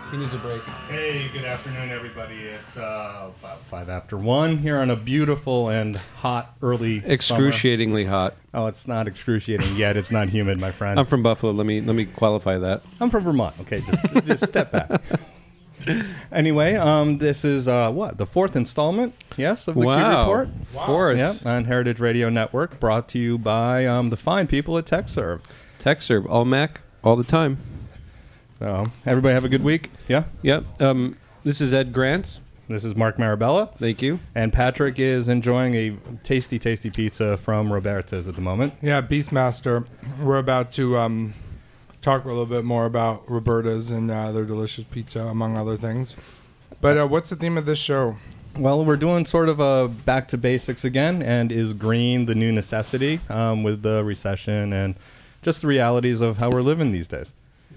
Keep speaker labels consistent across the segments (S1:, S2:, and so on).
S1: He needs a break.
S2: Hey, good afternoon, everybody. It's about 5 after 1 here on a beautiful and hot early
S1: Excruciatingly
S2: summer.
S1: hot.
S2: Oh, it's not excruciating yet. It's not humid, my friend.
S1: I'm from Buffalo. Let me qualify that.
S2: I'm from Vermont. Okay, just step back. Anyway, this is the fourth installment, yes, of the Q Report.
S1: Wow. Fourth.
S2: Yep, on Heritage Radio Network, brought to you by the fine people at TechServe.
S1: TechServe, all Mac, all the time.
S2: So, everybody have a good week? Yeah?
S1: Yep. This is Ed Grant.
S2: This is Mark Marabella.
S1: Thank you.
S2: And Patrick is enjoying a tasty, tasty pizza from Roberta's at the moment.
S3: Yeah, Beastmaster. We're about to talk a little bit more about Roberta's and their delicious pizza, among other things. But what's the theme of this show?
S2: Well, we're doing sort of a back to basics again, and is green the new necessity with the recession and just the realities of how we're living these days?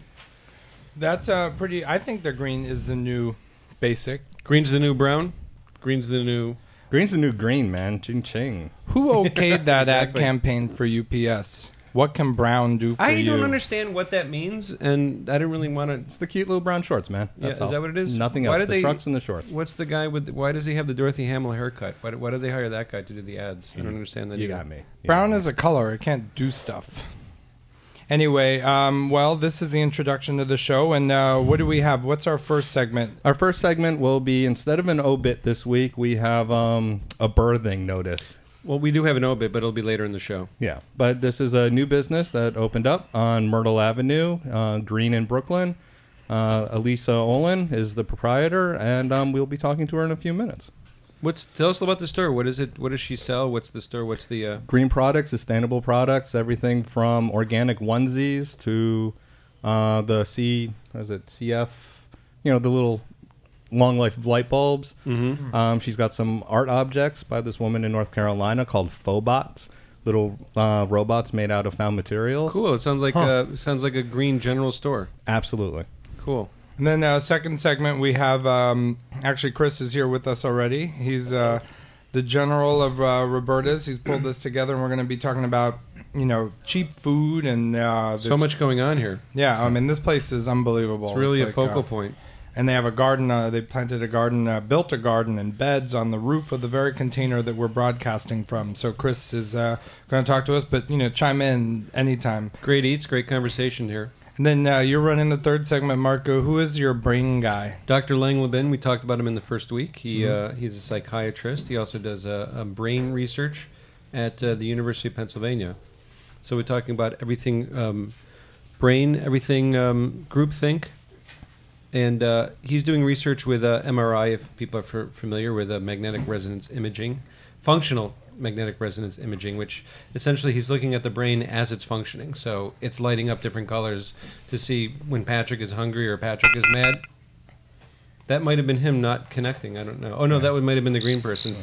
S3: That's pretty... I think the green is the new basic.
S1: Green's the new brown. Green's the new
S2: green, man. Ching ching.
S3: Who okayed that ad campaign for UPS? What can brown do for you?
S1: I don't understand what that means, and I don't really want to...
S2: It's the cute little brown shorts, man. That's
S1: Is that what it is?
S2: Nothing else. The trucks and the shorts.
S1: What's the guy with... Why does he have the Dorothy Hamill haircut? Why did they hire that guy to do the ads? I don't understand that
S2: You
S1: either.
S2: got me.
S3: Brown is a color. It can't do stuff. Anyway, well, this is the introduction to the show, and what do we have? What's our first segment?
S2: Our first segment will be, instead of an obit this week, we have a birthing notice.
S1: Well, we do have an obit, but it'll be later in the show.
S2: Yeah, but this is a new business that opened up on Myrtle Avenue, Green in Brooklyn. Elisa Olin is the proprietor, and we'll be talking to her in a few minutes.
S1: Tell us about the store. What is it? What does she sell? What's the store? What's the
S2: green products, sustainable products, everything from organic onesies to the CF, the little long life light bulbs.
S1: Mm-hmm.
S2: She's got some art objects by this woman in North Carolina called Phobots, little robots made out of found materials.
S1: Cool. It sounds like a green general store.
S2: Absolutely.
S1: Cool.
S3: And then second segment, we have, actually Chris is here with us already. He's the general of Roberta's. He's pulled this together, and we're going to be talking about, cheap food and...
S1: so much going on here.
S3: Yeah, I mean, this place is unbelievable.
S1: It's really a focal point.
S3: And they have a garden, they planted a garden, built a garden and beds on the roof of the very container that we're broadcasting from. So Chris is going to talk to us, but, chime in anytime.
S1: Great eats, great conversation here.
S3: And then you're running the third segment, Marco. Who is your brain guy?
S1: Dr. Lang Lebin. We talked about him in the first week. He's a psychiatrist. He also does a brain research at the University of Pennsylvania. So we're talking about everything brain, everything groupthink. And he's doing research with MRI, if people are familiar with magnetic resonance imaging, functional magnetic resonance imaging, which essentially he's looking at the brain as it's functioning. So it's lighting up different colors to see when Patrick is hungry or Patrick is mad. That might have been him not connecting. I don't know. Oh, no, that might have been the green person.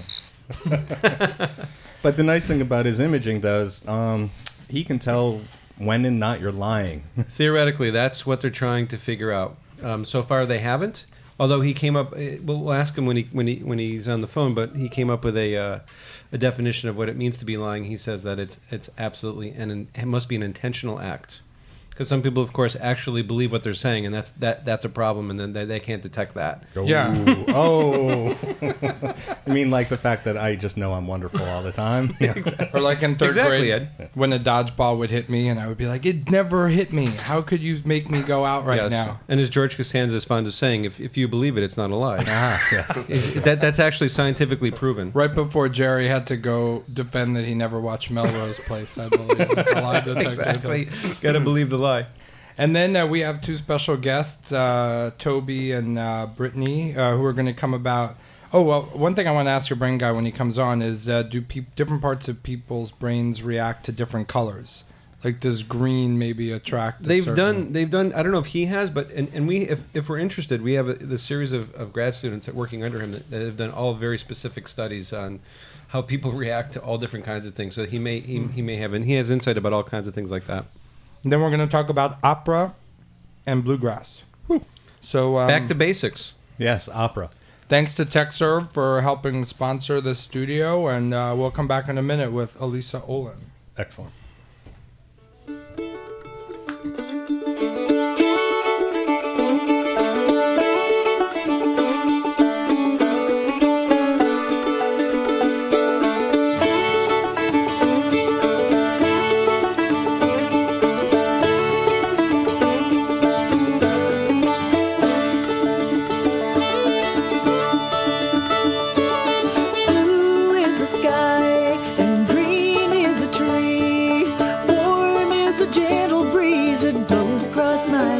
S2: But the nice thing about his imaging, though, is he can tell when and not you're lying.
S1: Theoretically, that's what they're trying to figure out. So far, they haven't. Although he came up, we'll ask him when he's on the phone. But he came up with a definition of what it means to be lying. He says that it's absolutely it must be an intentional act. Because some people, of course, actually believe what they're saying, and that's a problem, and then they can't detect that.
S3: Yeah.
S2: Oh. You mean like the fact that I just know I'm wonderful all the time? Yeah.
S3: Or like in third grade,
S1: Ed.
S3: when a dodgeball would hit me, and I would be like, it never hit me. How could you make me go out right now?
S1: And as George Costanza is fond of saying, if you believe it, it's not a lie.
S2: Yes.
S1: That's actually scientifically proven.
S3: Right before Jerry had to go defend that he never watched Melrose Place, I believe. A lie detector.
S1: Exactly. Got to believe the lie.
S3: And then we have two special guests, Toby and Brittany, who are going to come about. Oh, well, one thing I want to ask your brain guy when he comes on is, do different parts of people's brains react to different colors? Like, does green maybe attract?
S1: They've done. I don't know if he has, but and we, if we're interested, we have the series of grad students that working under him that have done all very specific studies on how people react to all different kinds of things. So he may have, and he has insight about all kinds of things like that.
S3: And then we're going to talk about opera and bluegrass. Woo. So
S1: back to basics.
S2: Yes, opera.
S3: Thanks to TechServe for helping sponsor this studio, and we'll come back in a minute with Elisa Olin.
S2: Excellent.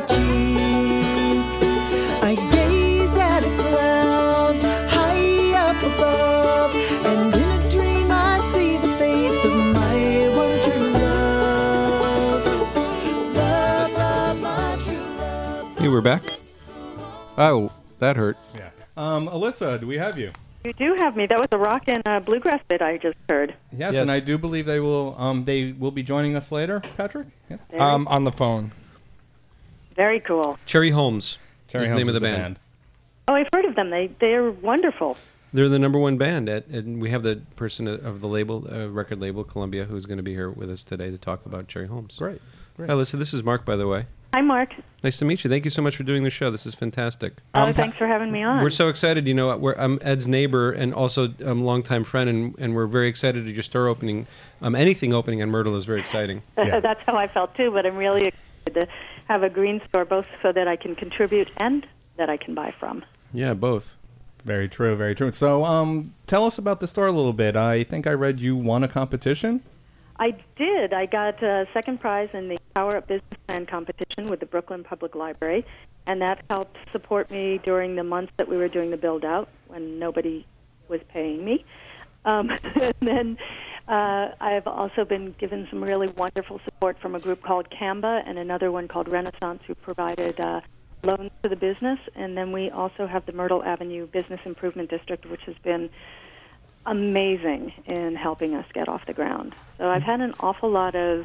S4: cheek. I gaze at a cloud high up above, and in a dream I see the face of my one true love. Love, love, my true love.
S1: Hey, we're back. Oh, that hurt.
S2: Yeah. Alyssa, do we have you?
S5: You do have me. That was a rock and bluegrass bit I just heard.
S2: Yes,
S1: Yes.
S2: and I do believe they will be joining us later, Patrick? Yes.
S3: On the phone.
S5: Very cool.
S1: Cherry Holmes
S2: Cherry
S1: is the
S2: Holmes
S1: name of
S2: is
S1: the band.
S5: Oh, I've heard of them. They're wonderful.
S1: They're the number one band, and we have the person of the label, record label, Columbia, who's going to be here with us today to talk about Cherry Holmes.
S2: Great.
S1: Hi, Alyssa. This is Mark, by the way.
S5: Hi, Mark.
S1: Nice to meet you. Thank you so much for doing the show. This is fantastic.
S5: Oh, thanks for having me on.
S1: We're so excited. You know, I'm Ed's neighbor and also a longtime friend, and we're very excited to your store opening. Anything opening on Myrtle is very exciting.
S2: Yeah.
S5: That's how I felt, too, but I'm really excited to have a green store, both so that I can contribute and that I can buy from.
S1: Yeah, both.
S2: Very true, very true. So tell us about the store a little bit. I think I read you won a competition.
S5: I did. I got second prize in the Power Up Business Plan competition with the Brooklyn Public Library, and that helped support me during the months that we were doing the build-out when nobody was paying me. And then I've also been given some really wonderful support from a group called CAMBA and another one called Renaissance, who provided loans to the business. And then we also have the Myrtle Avenue Business Improvement District, which has been amazing in helping us get off the ground. So I've had an awful lot of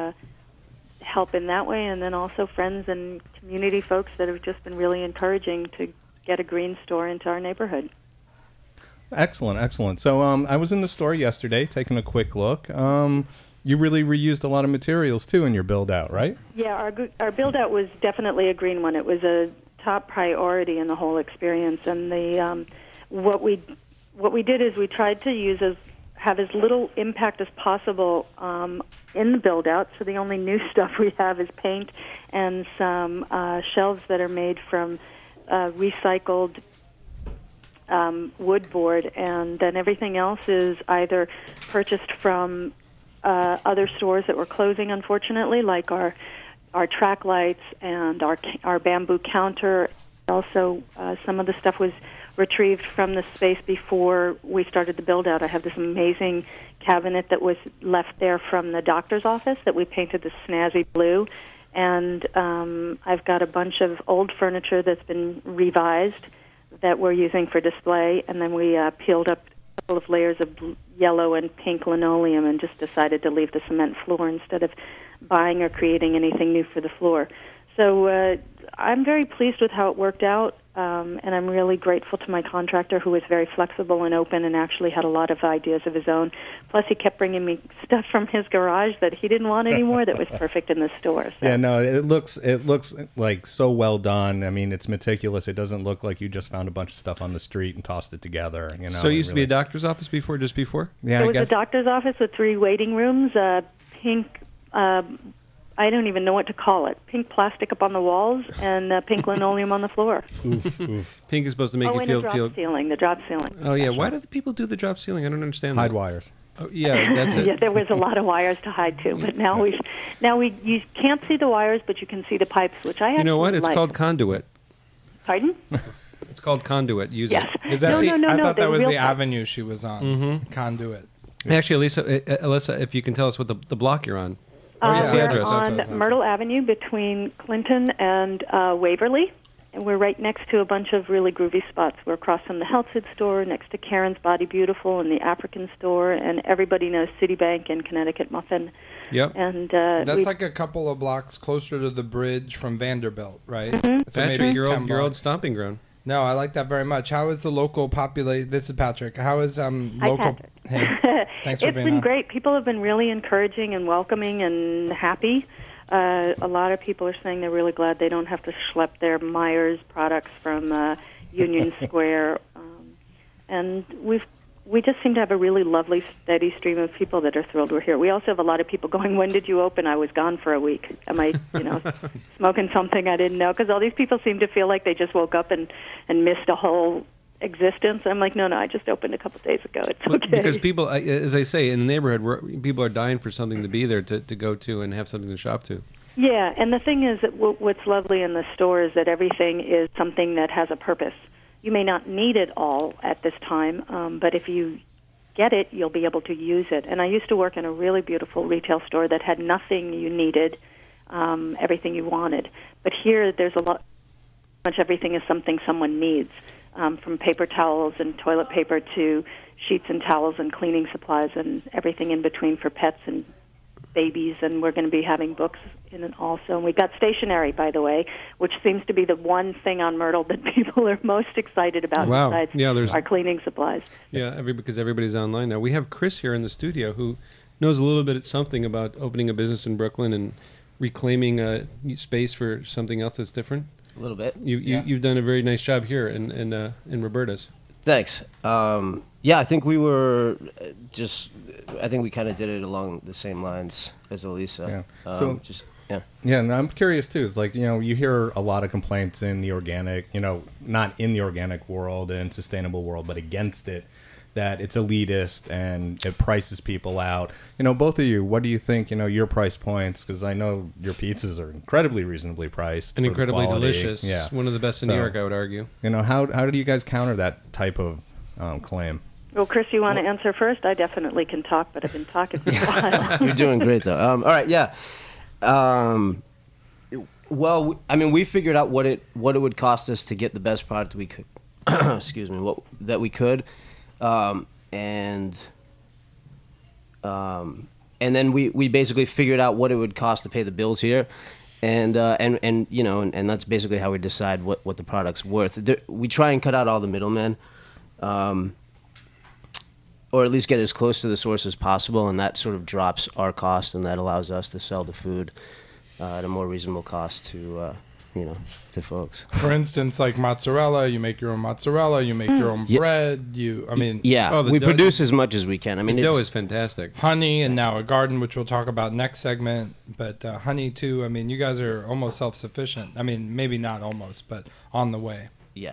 S5: help in that way, and then also friends and community folks that have just been really encouraging to get a green store into our neighborhood.
S2: Excellent, excellent. So I was in the store yesterday taking a quick look. You really reused a lot of materials, too, in your build-out, right?
S5: Yeah, our build-out was definitely a green one. It was a top priority in the whole experience, and the what we did is we tried to have as little impact as possible in the build-out. So the only new stuff we have is paint and some shelves that are made from recycled wood board, and then everything else is either purchased from other stores that were closing, unfortunately, like our track lights and our bamboo counter. Also, some of the stuff was retrieved from the space before we started the build-out. I have this amazing cabinet that was left there from the doctor's office that we painted this snazzy blue. And I've got a bunch of old furniture that's been revised that we're using for display. And then we peeled up a couple of layers of yellow and pink linoleum and just decided to leave the cement floor instead of buying or creating anything new for the floor. So I'm very pleased with how it worked out. And I'm really grateful to my contractor, who was very flexible and open and actually had a lot of ideas of his own. Plus, he kept bringing me stuff from his garage that he didn't want anymore that was perfect in the store. So.
S2: Yeah, no, it looks like so well done. I mean, it's meticulous. It doesn't look like you just found a bunch of stuff on the street and tossed it together. You know.
S1: So it used to be a doctor's office before, just before?
S2: Yeah,
S5: It
S2: I
S5: was
S2: guess.
S5: a doctor's office with 3 waiting rooms, pink... I don't even know what to call it. Pink plastic up on the walls and pink linoleum on the floor.
S1: Pink is supposed to make
S5: and
S1: you
S5: a drop
S1: feel.
S5: ceiling. The drop ceiling.
S1: Oh yeah, why do the people do the drop ceiling? I don't understand.
S2: Hide
S1: that.
S2: wires.
S1: Oh, yeah, that's it.
S5: Yeah, there was a lot of wires to hide too, but now you can't see the wires, but you can see the pipes, which I
S1: You know what?
S5: actually
S1: It's
S5: like.
S1: called conduit.
S5: Pardon?
S1: It's called conduit. Use
S5: Yes.
S1: it.
S3: Is that
S5: no,
S3: the?
S5: no, no,
S3: I
S5: no.
S3: thought that
S5: they're
S3: was
S5: real
S3: the
S5: pipes.
S3: avenue she was on.
S1: Mm-hmm.
S3: Conduit.
S1: Actually, Alyssa, if you can tell us what the block you're on.
S3: Oh, yeah.
S1: What's the
S5: We're
S1: address?
S3: That's what I
S5: on
S3: was asking.
S5: Myrtle Avenue between Clinton and Waverly, and we're right next to a bunch of really groovy spots. We're across from the health food store, next to Karen's Body Beautiful and the African store, and everybody knows Citibank and Connecticut Muffin.
S1: Yep.
S5: And
S3: That's like a couple of blocks closer to the bridge from Vanderbilt, right? So
S1: Patrick,
S3: maybe
S1: your
S3: 10
S1: old
S3: blocks.
S1: stomping ground.
S3: No, I like that very much. How is the local population? This is Patrick. How is local?
S5: Patrick.
S3: Hey, thanks for
S5: It's
S3: being
S5: been
S3: on.
S5: great. People have been really encouraging and welcoming and happy. A lot of people are saying they're really glad they don't have to schlep their Myers products from Union Square. And we just seem to have a really lovely, steady stream of people that are thrilled we're here. We also have a lot of people going, when did you open? I was gone for a week. Am I, smoking something I didn't know? Because all these people seem to feel like they just woke up and missed a whole existence. I'm like, no, I just opened a couple days ago. It's okay.
S1: Because people, as I say, in the neighborhood, people are dying for something to be there to go to and have something to shop to.
S5: Yeah, and the thing is that what's lovely in the store is that everything is something that has a purpose. You may not need it all at this time, but if you get it, you'll be able to use it. And I used to work in a really beautiful retail store that had nothing you needed, everything you wanted. But here, there's much everything is something someone needs, from paper towels and toilet paper to sheets and towels and cleaning supplies and everything in between for pets and babies. And we're going to be having books in it also. And we've got stationery, by the way, which seems to be the one thing on Myrtle that people are most excited about besides our cleaning supplies.
S1: Yeah, because everybody's online now. We have Chris here in the studio who knows a little bit something about opening a business in Brooklyn and reclaiming space for something else that's different.
S6: A little bit.
S1: You've done a very nice job here in Roberta's.
S6: Thanks. I think we were I think we kind of did it along the same lines as Elisa.
S2: Yeah. And I'm curious too. It's like, you hear a lot of complaints in the organic, not in the organic world and sustainable world, but against it, that it's elitist and it prices people out. Both of you, what do you think, your price points? Because I know your pizzas are incredibly reasonably priced.
S1: And incredibly
S2: quality.
S1: delicious.
S2: Yeah.
S1: One of the best in New York, I would argue.
S2: How do you guys counter that type of claim?
S5: Well, Chris, you want to answer first? I definitely can talk, but I've been talking for a while.
S6: You're doing great, though. All right, yeah. We figured out what it would cost us to get the best product we could. Excuse me, that we could, and then we basically figured out what it would cost to pay the bills here, and that's basically how we decide what the product's worth. We try and cut out all the middlemen. Or at least get as close to the source as possible, and that sort of drops our cost, and that allows us to sell the food at a more reasonable cost to folks.
S3: For instance, like mozzarella, you make your own mozzarella, you make your own bread.
S6: We produce as much as we can.
S1: The dough is fantastic.
S3: Honey, and now a garden, which we'll talk about next segment. But honey too. You guys are almost self-sufficient. Maybe not almost, but on the way.
S6: Yeah.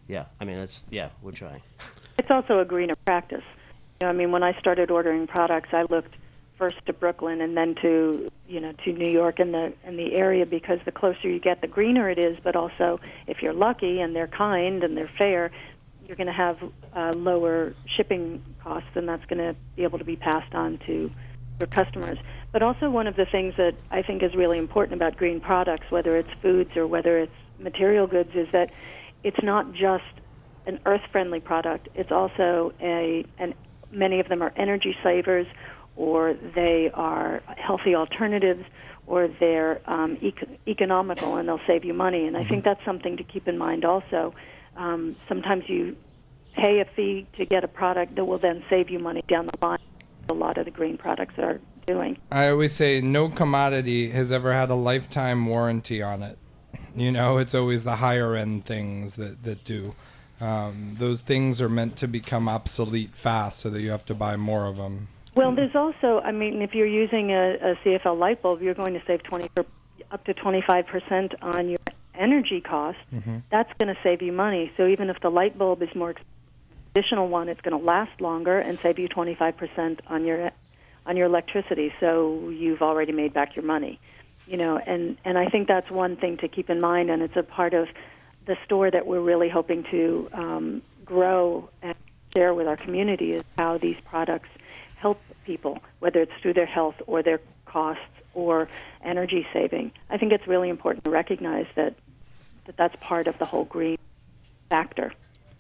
S6: We're trying.
S5: It's also a greener practice. When I started ordering products, I looked first to Brooklyn and then to New York and the area, because the closer you get, the greener it is. But also, if you're lucky and they're kind and they're fair, you're going to have lower shipping costs, and that's going to be able to be passed on to your customers. But also, one of the things that I think is really important about green products, whether it's foods or whether it's material goods, is that it's not just an earth-friendly product. It's also many of them are energy savers, or they are healthy alternatives, or they're economical, and they'll save you money. And I think that's something to keep in mind also. Sometimes you pay a fee to get a product that will then save you money down the line. A lot of the green products are doing.
S3: I always say no commodity has ever had a lifetime warranty on it. It's always the higher-end things that do. Those things are meant to become obsolete fast, so that you have to buy more of them.
S5: Well, there's also, if you're using a CFL light bulb, you're going to save up to 25% on your energy cost. Mm-hmm. That's going to save you money. So even if the light bulb is more expensive, additional one, it's going to last longer and save you 25% on your electricity. So you've already made back your money. And I think that's one thing to keep in mind, and it's a part of the store that we're really hoping to grow and share with our community, is how these products help people, whether it's through their health or their costs or energy saving. I think it's really important to recognize that's part of the whole green factor.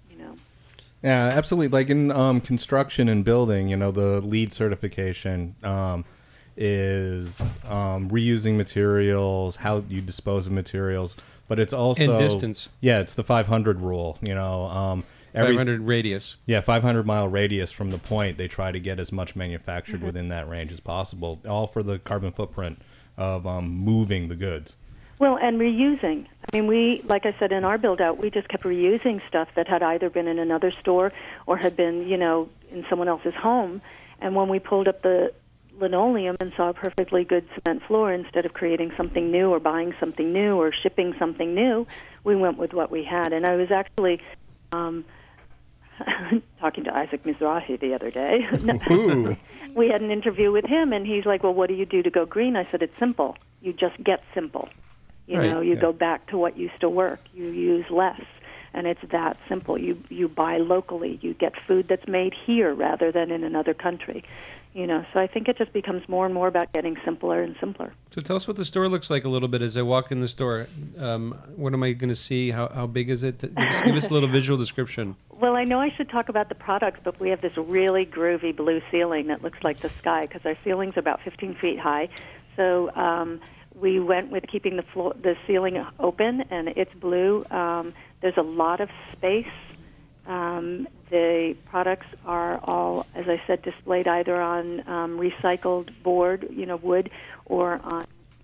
S2: Yeah, absolutely. Like in construction and building, the LEED certification is reusing materials, how you dispose of materials. But it's also...
S1: And distance.
S2: Yeah, it's the 500 rule,
S1: 500 radius.
S2: Yeah, 500-mile radius from the point. They try to get as much manufactured within that range as possible, all for the carbon footprint of moving the goods.
S5: Well, and reusing. We, like I said, in our build-out, we just kept reusing stuff that had either been in another store or had been, in someone else's home. And when we pulled up the linoleum and saw a perfectly good cement floor, instead of creating something new or buying something new or shipping something new, we went with what we had. And I was actually talking to Isaac Mizrahi the other day.
S2: Ooh.
S5: We had an interview with him, and he's like, well, what do you do to go green? I said, it's simple. You just get simple. You
S1: Right,
S5: know, you
S1: yeah.
S5: go back to what used to work. You use less, and it's that simple. You buy locally. You get food that's made here rather than in another country. You know, so I think it just becomes more and more about getting simpler and simpler.
S1: So tell us what the store looks like a little bit as I walk in the store. What am I going to see? How big is it? Give us a little visual description.
S5: Well, I know I should talk about the products, but we have this really groovy blue ceiling that looks like the sky because our ceiling's about 15 feet high. So we went with keeping the ceiling open, and it's blue. There's a lot of space. The products are all, as I said, displayed either on recycled board, wood, or on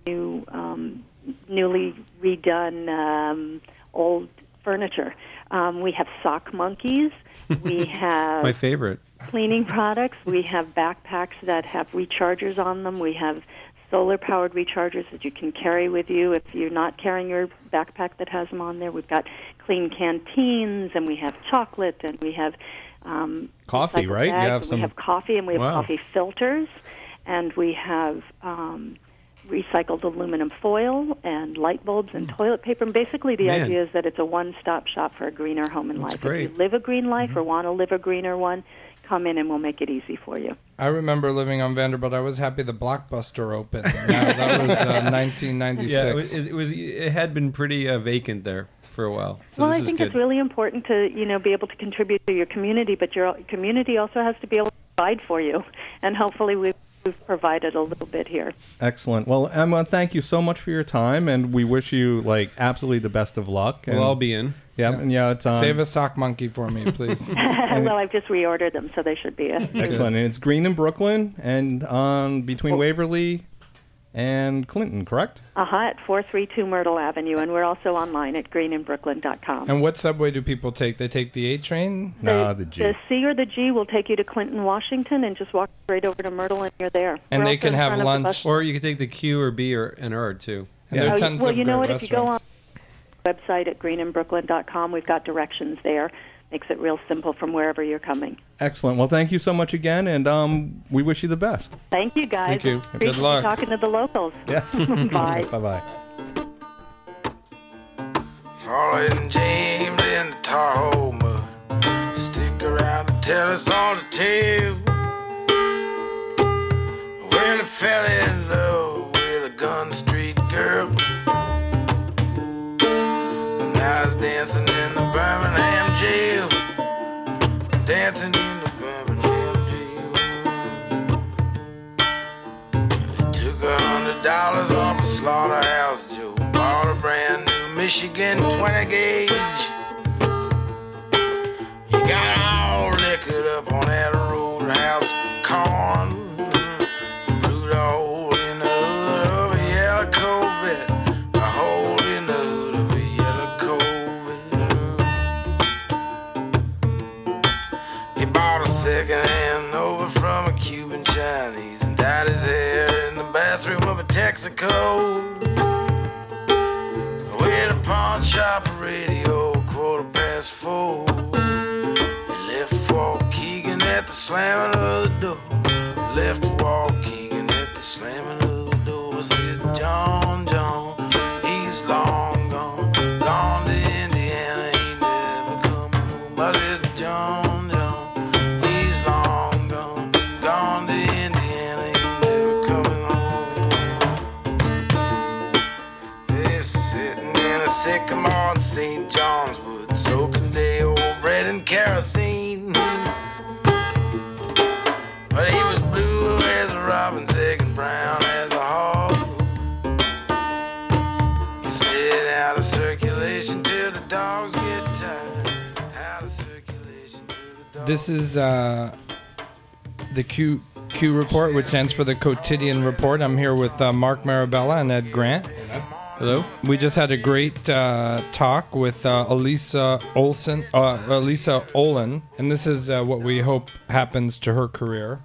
S5: newly redone old furniture. We have sock monkeys. We have
S1: My favorite.
S5: cleaning products. We have backpacks that have rechargers on them. We have solar-powered rechargers that you can carry with you if you're not carrying your backpack that has them on there. We've got clean canteens, and we have chocolate, and we have
S2: Coffee,
S5: recycled
S2: right? You
S5: bags,
S2: have
S5: and
S2: some-
S5: we have coffee, and we have
S1: Wow.
S5: coffee filters, and we have recycled aluminum foil and light bulbs and toilet paper. And basically the
S1: Man.
S5: idea is that it's a one-stop shop for a greener home and
S1: That's
S5: life.
S1: great.
S5: If you live a green life or want to live a greener one, come in and we'll make it easy for you.
S3: I remember living on Vanderbilt. I was happy the Blockbuster opened. Now, that was 1996.
S1: Yeah, it had been pretty vacant there for a while. So
S5: Well,
S1: this
S5: I
S1: is
S5: think
S1: good.
S5: it's really important to, be able to contribute to your community, but your community also has to be able to provide for you. And hopefully we've provided a little bit here.
S2: Excellent. Well, Emma, thank you so much for your time, and we wish you absolutely the best of luck. And,
S1: We'll all be in.
S2: Yeah, and it's on.
S3: Save a sock monkey for me, please.
S5: Well, I've just reordered them, so they should be
S2: Excellent. And it's green in Brooklyn and on between Waverly and Clinton, correct?
S5: at 432 Myrtle Avenue, and we're also online at greeninbrooklyn.com.
S3: And what subway do people take? They take the A train?
S2: No, the G.
S5: The C or the G will take you to Clinton, Washington, and just walk straight over to Myrtle, and you're there.
S3: And
S5: We're
S3: they
S5: also
S3: can
S5: in
S3: have
S5: front of the
S3: lunch.
S5: bus-
S1: Or you could take the Q or B or an R too.
S3: And there are
S5: Oh,
S3: tons
S5: well,
S3: of
S5: you know
S3: great
S5: what? If you go on
S3: restaurants.
S5: the website at greeninbrooklyn.com, we've got directions there. Makes it real simple from wherever you're coming.
S2: Excellent. Well, thank you so much again, and we wish you the best.
S5: Thank you, guys.
S1: Thank you.
S5: Appreciate
S3: Good luck.
S5: you talking to the locals.
S2: Yes.
S5: Bye.
S2: Bye-bye.
S7: Falling James in the Tahoe mud. Stick around and tell us all the tale. Well, he fell in love with a Gun Street girl. And I was dancing in the Birmingham jail. Dancing in the Birmingham jail. He took $100 off a slaughterhouse Joe. Bought a brand new Michigan 20 gauge. He got all liquored up on that roadhouse corn. Blew the hole in the hood of a yellow Corvette. A hole in the hood of a yellow Corvette. He bought a second-hand Nova from a Cuban Chinese and dyed his hair in the bathroom of a Texaco. With a pawn shop radio, 4:15. He left Waukegan at the slamming of the door. Left Waukegan at the slamming of the door. I said, John, he's long gone. Gone to Indiana, he never coming home. I said, John, he's long gone. Gone to Indiana, he never coming home. They're sitting in a sycamore in St. John's Wood, soaking day old bread and kerosene. But he was blue as a robin's egg and brown as a hog. He said out of circulation till the dogs get tired. Out of circulation till the dogs.
S3: This is the Q Report, which stands for the Quotidian Report. I'm here with Mark Marabella and Ed Grant.
S1: Hello?
S3: We just had a great talk with Elisa Olin, and this is what we hope happens to her career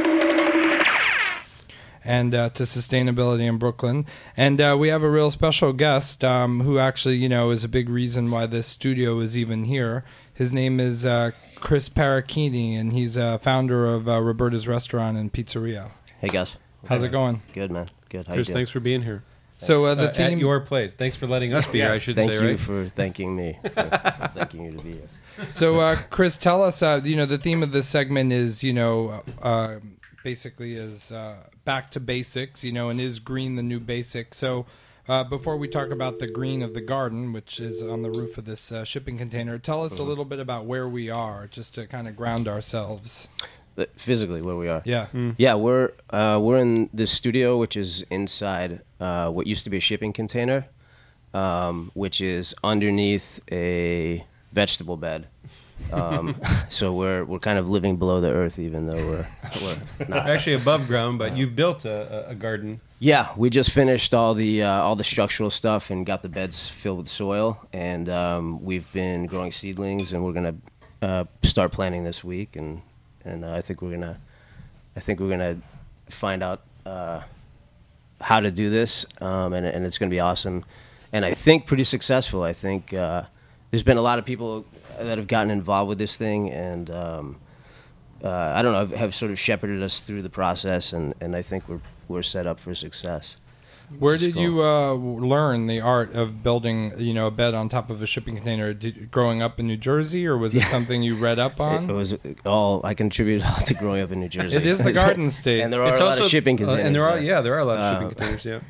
S3: and to sustainability in Brooklyn. And we have a real special guest who actually, is a big reason why this studio is even here. His name is Chris Paracchini, and he's a founder of Roberta's Restaurant and Pizzeria.
S6: Hey guys,
S3: How's it going?
S6: good man, good. How
S1: Chris,
S6: you doing?
S1: thanks for being here.
S3: So the
S1: At
S3: theme.
S1: your place. Thanks for letting us be here, I should
S6: Thank
S1: say,
S6: you
S1: right?
S6: for thanking me, for thanking you to be here.
S3: So Chris, tell us. The theme of this segment is basically is back to basics. And is green the new basic? So. Before we talk about the green of the garden, which is on the roof of this shipping container, tell us a little bit about where we are, just to kind of ground ourselves.
S6: Physically, where we are.
S3: Yeah.
S6: Yeah, we're in the studio, which is inside what used to be a shipping container, which is underneath a vegetable bed. So we're kind of living below the earth, even though we're not.
S1: Actually above ground, but you've built a garden.
S6: Yeah, we just finished all the structural stuff and got the beds filled with soil, and we've been growing seedlings, and we're gonna start planting this week, and I think we're gonna find out how to do this, and it's gonna be awesome, and I think pretty successful. I think there's been a lot of people that have gotten involved with this thing, and I don't know, have sort of shepherded us through the process, and I think we're set up for success.
S3: Where did you learn the art of building, a bed on top of a shipping container? Growing up in New Jersey, or was it something you read up on?
S6: It was all I contributed all to growing up in New Jersey.
S3: It is the Garden State,
S6: and there are a lot of shipping containers.
S1: And there are a lot of shipping containers. Yeah.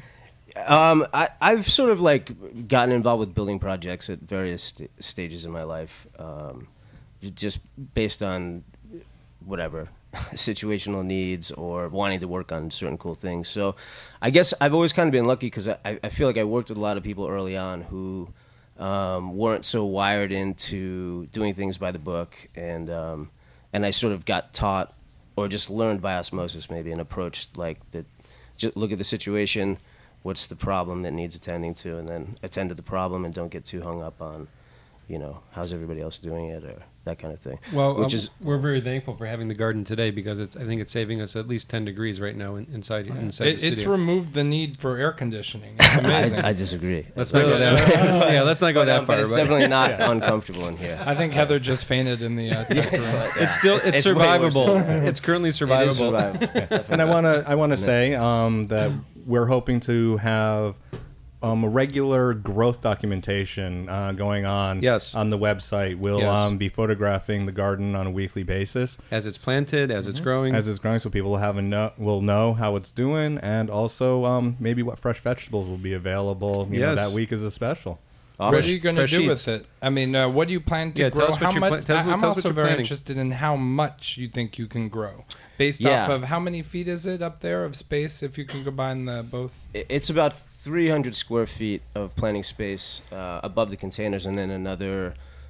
S6: I've sort of like gotten involved with building projects at various stages in my life, just based on whatever situational needs or wanting to work on certain cool things. So I guess I've always kind of been lucky because I feel like I worked with a lot of people early on who weren't so wired into doing things by the book, and I sort of got taught or just learned by osmosis maybe and approached like that. Just look at the situation. What's the problem that needs attending to, and then attend to the problem and don't get too hung up on, how's everybody else doing it or that kind of thing.
S1: Well, we're very thankful for having the garden today because I think it's saving us at least 10 degrees right now inside the studio.
S3: It's removed the need for air conditioning. It's amazing.
S6: I disagree.
S1: Let's not go that far. Yeah, let's not go that far.
S6: But it's definitely not uncomfortable in here.
S3: I think Heather just fainted in the tech room.
S1: It's survivable. It's currently survivable.
S2: And I want to say that we're hoping to have a regular growth documentation going on on the website. We'll be photographing the garden on a weekly basis
S1: as it's planted, as it's growing,
S2: so people will know how it's doing, and also maybe what fresh vegetables will be available. That week is a special.
S3: Awesome. What are you going to do with it? I mean, what do you plan to grow? How much? I'm also very interested in how much you think you can grow, based off of how many feet is it up there of space if you can combine the both.
S6: It's about 300 square feet of planting space above the containers, and then another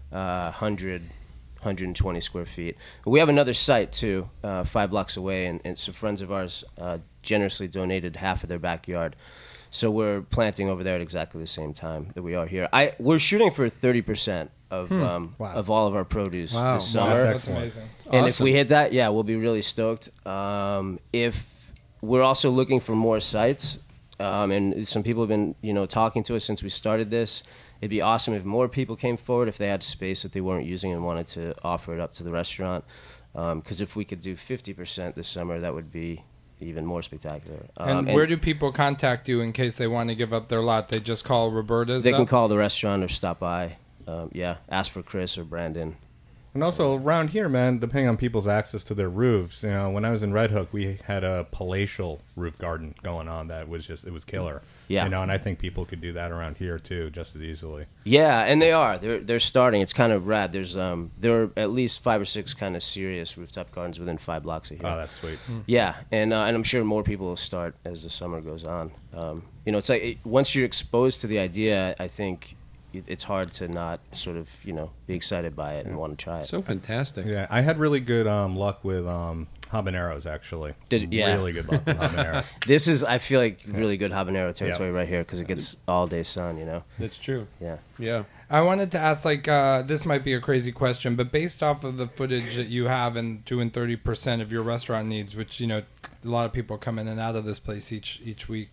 S6: 120 square feet. We have another site too, 5 blocks away, and some friends of ours generously donated half of their backyard. So we're planting over there at exactly the same time that we are here. We're shooting for 30% of all of our produce this summer.
S3: That's amazing.
S6: And if we hit that, we'll be really stoked. If we're also looking for more sites, and some people have been talking to us since we started this. It'd be awesome if more people came forward if they had space that they weren't using and wanted to offer it up to the restaurant. Because if we could do 50% this summer, that would be even more spectacular.
S3: And where do people contact you in case they want to give up their lot? They just call Roberta's?
S6: They can call the restaurant or stop by. Ask for Chris or Brandon.
S2: And also around here, man, depending on people's access to their roofs, when I was in Red Hook, we had a palatial roof garden going on that was it was killer. Yeah. And I think people could do that around here too, just as easily.
S6: Yeah, and they are. They're starting. It's kind of rad. There's there are at least 5 or 6 kind of serious rooftop gardens within 5 blocks of here.
S2: Oh, that's sweet.
S6: Yeah, and I'm sure more people will start as the summer goes on. It's like once you're exposed to the idea, I think it's hard to not sort of be excited by it and want to try it.
S1: So fantastic.
S2: Yeah, I had really good luck with habaneros actually. Really good luck with habaneros.
S6: This is, I feel like, really good habanero territory right here because it gets all day sun.
S1: That's true.
S6: Yeah.
S3: I wanted to ask, this might be a crazy question, but based off of the footage that you have and doing 30% of your restaurant needs, which a lot of people come in and out of this place each week.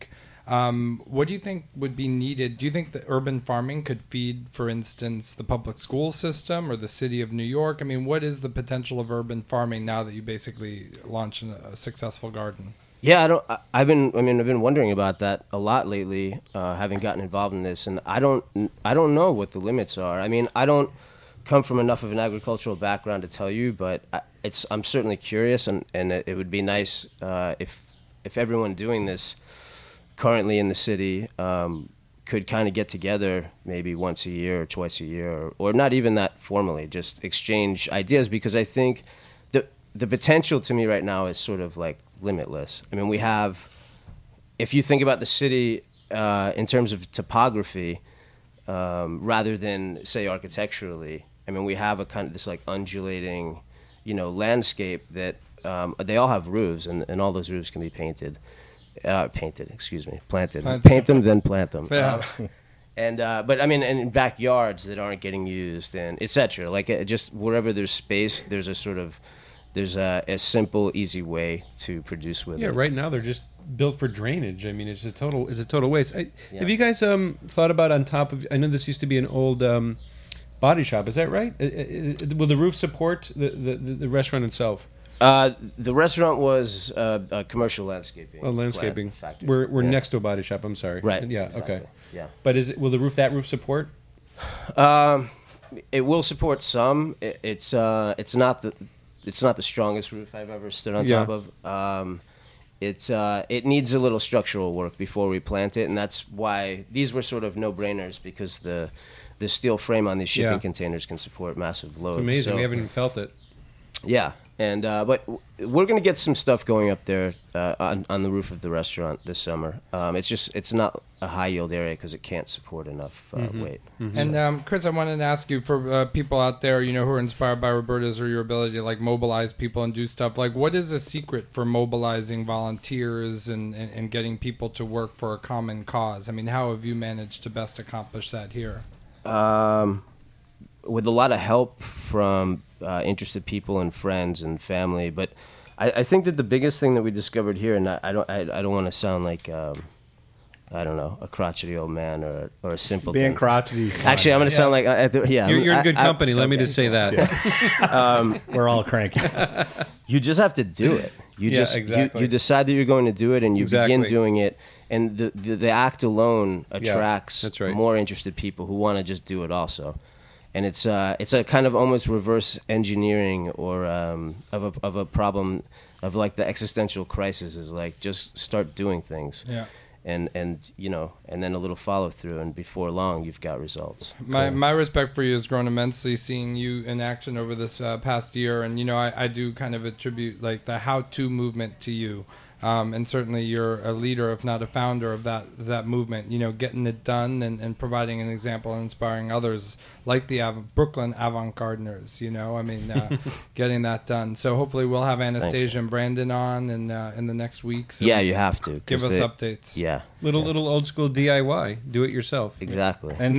S3: What do you think would be needed? Do you think that urban farming could feed, for instance, the public school system or the city of New York? I mean, what is the potential of urban farming now that you basically launched a successful garden?
S6: Yeah, I've been wondering about that a lot lately, having gotten involved in this, and I don't know what the limits are. I mean, I don't come from enough of an agricultural background to tell you, but I'm certainly curious, and it would be nice if everyone doing this currently in the city could kind of get together maybe once a year or twice a year, or not even that formally, just exchange ideas, because I think the potential to me right now is sort of like limitless. I mean, we have, if you think about the city in terms of topography, rather than say architecturally, I mean, we have a kind of this like undulating, landscape that they all have roofs, and all those roofs can be planted. Paint them, then plant them.
S3: Yeah.
S6: But I mean, and in backyards that aren't getting used, and etc. Like just wherever there's space, there's a simple, easy way to produce with it.
S1: Yeah, right now they're just built for drainage. I mean, it's a total waste. Have you guys thought about on top of? I know this used to be an old body shop. Is that right? Will the roof support the restaurant itself?
S6: The restaurant was a commercial landscaping.
S1: Oh, landscaping.
S6: Factory.
S1: We're next to a body shop. I'm sorry.
S6: Right.
S1: Yeah.
S6: Exactly.
S1: Okay.
S6: Yeah.
S1: But will that roof support?
S6: It will support some. It's not the strongest roof I've ever stood on top of. It needs a little structural work before we plant it, and that's why these were sort of no-brainers, because the steel frame on these shipping containers can support massive loads.
S1: It's amazing.
S6: So,
S1: We haven't even felt it.
S6: Yeah, and but we're going to get some stuff going up there on the roof of the restaurant this summer. It's not a high yield area because it can't support enough weight.
S3: Mm-hmm. And Chris, I wanted to ask you, for people out there, who are inspired by Roberta's or your ability to like mobilize people and do stuff, like what is the secret for mobilizing volunteers and getting people to work for a common cause? I mean, how have you managed to best accomplish that here?
S6: With a lot of help from interested people and friends and family, but I think that the biggest thing that we discovered here, and I don't want to sound like I don't know, a crotchety old man or a simpleton.
S2: Being crotchety.
S6: Actually, I'm going to sound like
S1: You're in good company. Let me just say that.
S2: Yeah. We're all cranky.
S6: You just have to do it. You decide that you're going to do it, and you begin doing it. And the act alone attracts more interested people who want to just do it also. And it's a kind of almost reverse engineering or of a problem of like the existential crisis is like just start doing things.
S3: Yeah.
S6: And then a little follow through, and before long you've got results.
S3: My respect for you has grown immensely seeing you in action over this past year, and I do kind of attribute like the how-to movement to you. And certainly you're a leader, if not a founder of that movement, getting it done and providing an example and inspiring others like the Brooklyn avant-gardeners, getting that done. So hopefully we'll have Anastasia and Brandon on in the next weeks.
S6: Yeah, you have to.
S3: Give us updates.
S6: Yeah.
S1: Little old school DIY. Do it yourself.
S6: Exactly.
S3: And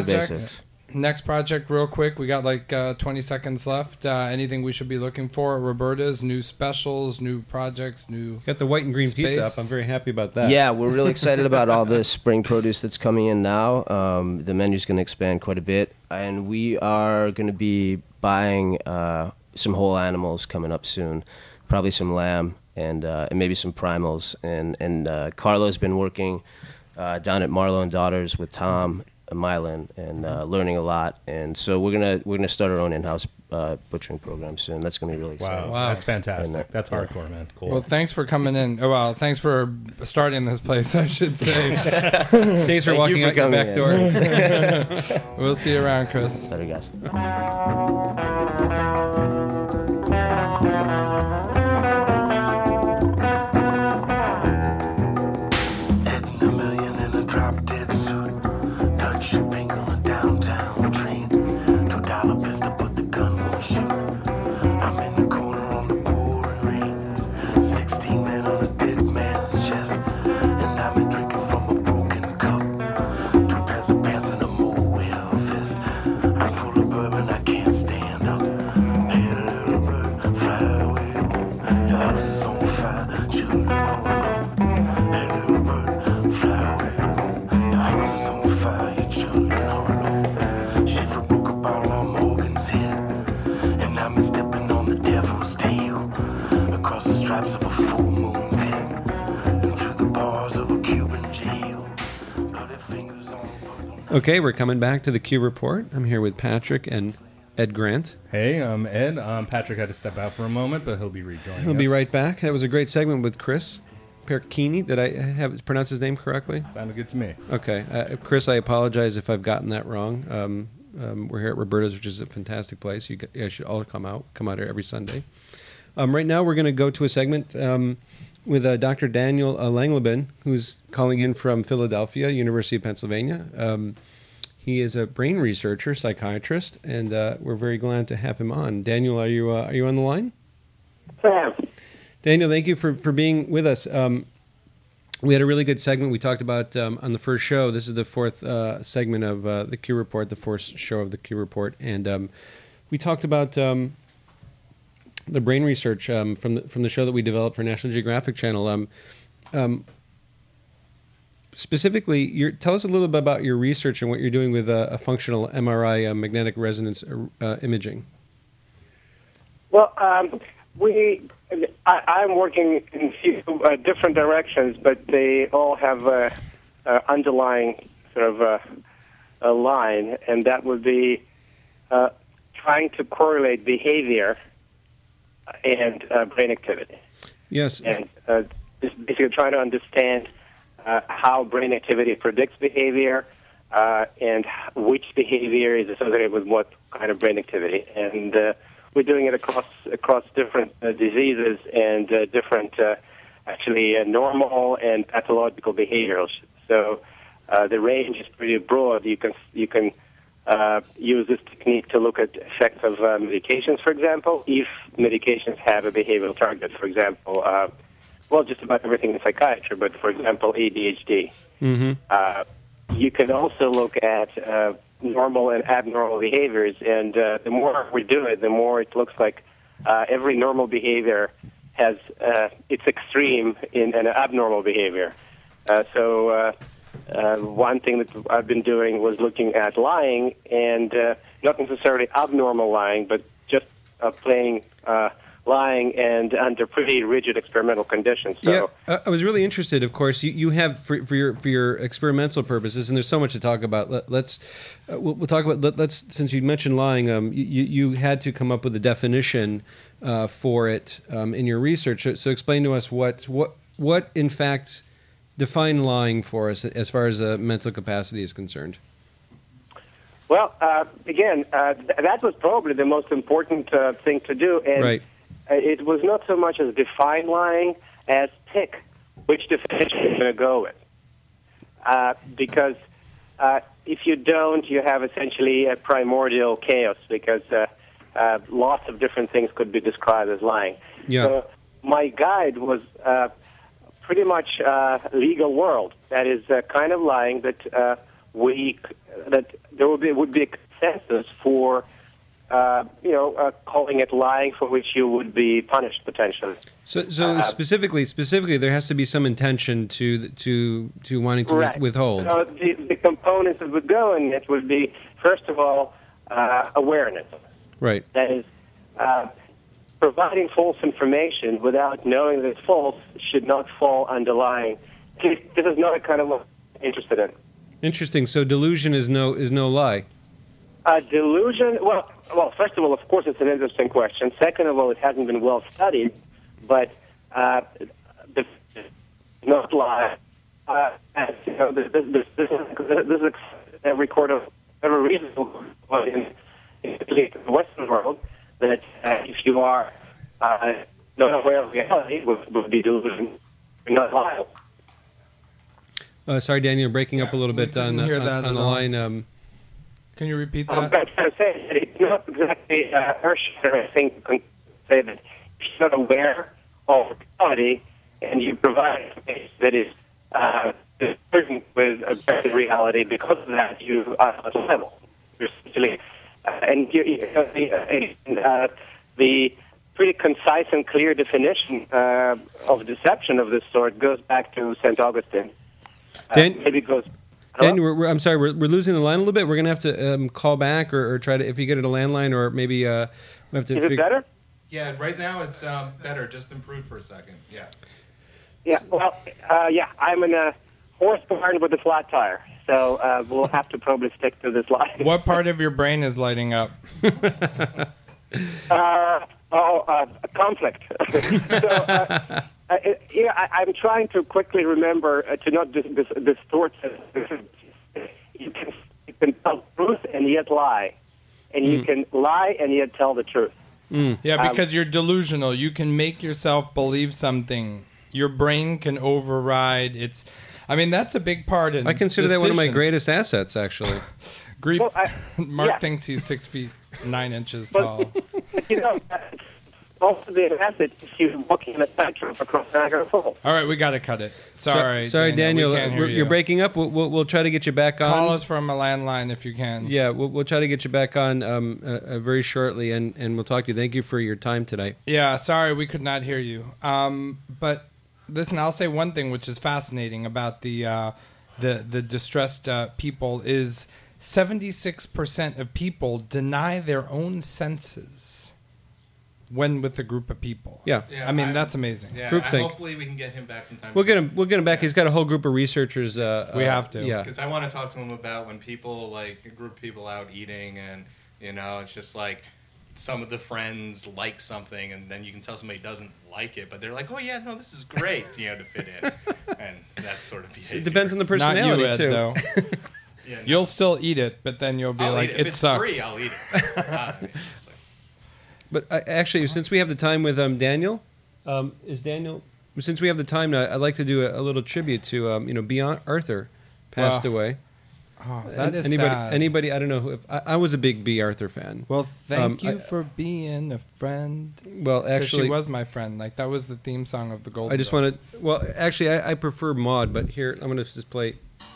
S3: next project real quick. We got like 20 seconds left. Anything we should be looking for at Roberta's? New specials, new projects, new...
S1: Got the white and green pizza up. I'm very happy about that.
S6: Yeah, we're really excited about all the spring produce that's coming in now. The menu's going to expand quite a bit. And we are going to be buying some whole animals coming up soon. Probably some lamb and maybe some primals. And Carlo's been working down at Marlowe and Daughters with Tom Milan and learning a lot, and so we're gonna start our own in-house butchering program soon. That's gonna be really exciting.
S2: Wow, that's fantastic. That's hardcore, man. Cool.
S3: Well, thanks for coming in. Oh, well, thanks for starting this place, I should say.
S1: Thanks for walking out your back door.
S3: We'll see you around, Chris.
S6: Later, guys.
S7: Fly Shiver broke a bottle on Morgan's head, and I'm stepping on the devil's tail, across the stripes of a full moon's head, and through the bars of a Cuban jail. Bloody fingers on purple.
S1: Okay, we're coming back to the Q Report. I'm here with Patrick and Ed Grant.
S2: Hey, I'm Ed. Patrick had to step out for a moment, but he'll be rejoining
S1: He'll
S2: us.
S1: be right back. That was a great segment with Chris Perchini. Did I have pronounce his name correctly?
S2: Sounded good to me.
S1: Okay, Chris, I apologize if I've gotten that wrong. We're here at Roberta's, which is a fantastic place. You guys should all come out here every Sunday. Right now, we're going to go to a segment with Dr. Daniel Langleben, who's calling in from Philadelphia, University of Pennsylvania. He is a brain researcher, psychiatrist, and we're very glad to have him on. Daniel, are you on the line?
S8: Sam.
S1: Daniel, thank you for being with us. We had a really good segment we talked about on the first show. This is the fourth segment of the Q Report, the fourth show of the Q Report, and we talked about the brain research from the show that we developed for National Geographic Channel. Specifically, tell us a little bit about your research and what you're doing with a functional MRI, magnetic resonance imaging.
S8: Well, I'm working in a few different directions, but they all have a underlying sort of a line, and that would be trying to correlate behavior and brain activity.
S1: Yes.
S8: And just basically trying to understand how brain activity predicts behavior and which behavior is associated with what kind of brain activity. And we're doing it across different diseases and different, actually, normal and pathological behaviors. So the range is pretty broad. You can use this technique to look at effects of medications, for example, if medications have a behavioral target. For example, well, just about everything in psychiatry, but for example, ADHD. Mm-hmm. You can also look at normal and abnormal behaviors, and the more we do it, the more it looks like every normal behavior has its extreme in an abnormal behavior. So one thing that I've been doing was looking at lying, and not necessarily abnormal lying, but just playing lying and under pretty rigid experimental conditions. So,
S1: yeah, I was really interested. Of course, you have for your experimental purposes, and there's so much to talk about. We'll talk about. Since you mentioned lying, you had to come up with a definition for it in your research. So explain to us what in fact define lying for us as far as mental capacity is concerned.
S8: Well, again, that was probably the most important thing to do, and
S1: right.
S8: It was not so much as define lying as pick which definition you're going to go with. Because if you don't, you have essentially a primordial chaos, because lots of different things could be described as lying.
S1: Yeah.
S8: So my guide was pretty much legal world. That is kind of lying that that there would be a consensus for calling it lying, for which you would be punished potentially.
S1: So specifically, there has to be some intention to wanting to
S8: right.
S1: withhold.
S8: So the components that would go in it would be, first of all, awareness.
S1: Right.
S8: That is, providing false information without knowing that it's false should not fall under lying. This is not a kind of what I'm interested in.
S1: Interesting. So delusion is no lie.
S8: Delusion. Well, first of all, of course, it's an interesting question. Second of all, it hasn't been well studied, but not lie. This is every court of every reasonable in the Western world that if you are not aware of reality, would be delusion, not liable.
S1: Sorry, Daniel, you're breaking up a little bit on the line.
S3: Can you repeat that?
S8: I'm trying to say that it's not exactly earth-shattering. I think you can say that if you're not aware of reality and you provide information that is discordant with objective reality, because of that, you are liable. You're essentially, the pretty concise and clear definition of deception of this sort goes back to St. Augustine. Maybe goes
S1: Daniel, I'm sorry, we're losing the line a little bit. We're going to have to call back or try to, if you get it a landline, or maybe we have to.
S8: Is it better?
S2: Yeah, right now it's better. Just improved for a second. Yeah.
S8: Yeah. Well, I'm in a horse barn with a flat tire, so we'll have to probably stick to this line.
S3: What part of your brain is lighting up?
S8: Conflict. So, I'm trying to quickly remember to not distort. You can tell the truth and yet lie, and you can lie and yet tell the truth.
S3: Yeah, because you're delusional. You can make yourself believe something. Your brain can override its. I mean, that's a big part in.
S1: I consider that one of my
S3: decision.
S1: greatest assets, actually.
S3: Mark thinks he's 6'9" tall.
S8: But, also the asset is you walking in a tightrope across Niagara Falls.
S3: All right, we got to cut it. Sorry,
S1: Daniel.
S3: we can't hear
S1: You're breaking up. We'll try to get you back on.
S3: Call us from a landline if you can.
S1: Yeah, we'll try to get you back on very shortly, and we'll talk to you. Thank you for your time tonight.
S3: Yeah, sorry we could not hear you. But listen, I'll say one thing which is fascinating about the distressed people is 76% of people deny their own senses when with a group of people.
S1: Yeah.
S3: I mean, that's amazing.
S2: Yeah,
S1: Groupthink.
S2: hopefully we can get him back sometime.
S1: We'll get him back. He's got a whole group of researchers.
S3: We have to.
S1: Yeah.
S2: Because I want to talk to him about when people, like, a group of people out eating and, it's just like some of the friends like something and then you can tell somebody doesn't like it, but they're like, oh, yeah, no, this is great, to fit in. And that sort of behavior.
S1: It depends on the personality,
S3: Not you, Ed,
S1: too.
S3: though.
S2: Yeah, no.
S3: You'll still eat it, but then you'll be
S2: I'll
S3: like,
S2: eat it. If
S3: it
S2: it's
S3: sucked.
S2: free, I'll eat it.
S1: But actually, since we have the time with Daniel, since we have the time now, I'd like to do a little tribute to, B. Arthur passed away.
S3: Oh, that is
S1: anybody,
S3: sad.
S1: Anybody, I don't know. If I was a big B. Arthur fan.
S3: Well, thank you for being a friend.
S1: Well,
S3: 'Cause
S1: actually,
S3: she was my friend. Like, that was the theme song of the Golden
S1: I just want to. Well, actually, I prefer Maud, but here I'm going to just play.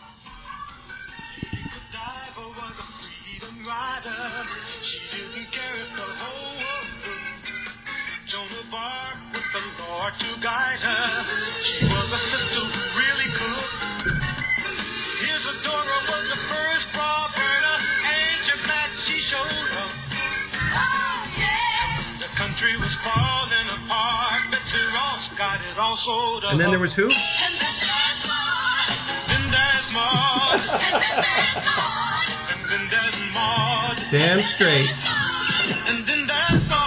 S9: To guide her, she was a sister who really could. Here's a daughter was the first bra burner, and your match she showed her. Oh yeah. The country was falling apart, Betsy Ross got it all sold up.
S1: And then there was who?
S9: And then there's Maud. Then there's Maud. And then there's Maud.
S1: Damn straight.
S9: And then there's Maud.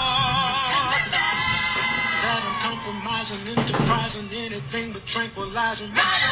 S9: Enterprising, anything but tranquilizing.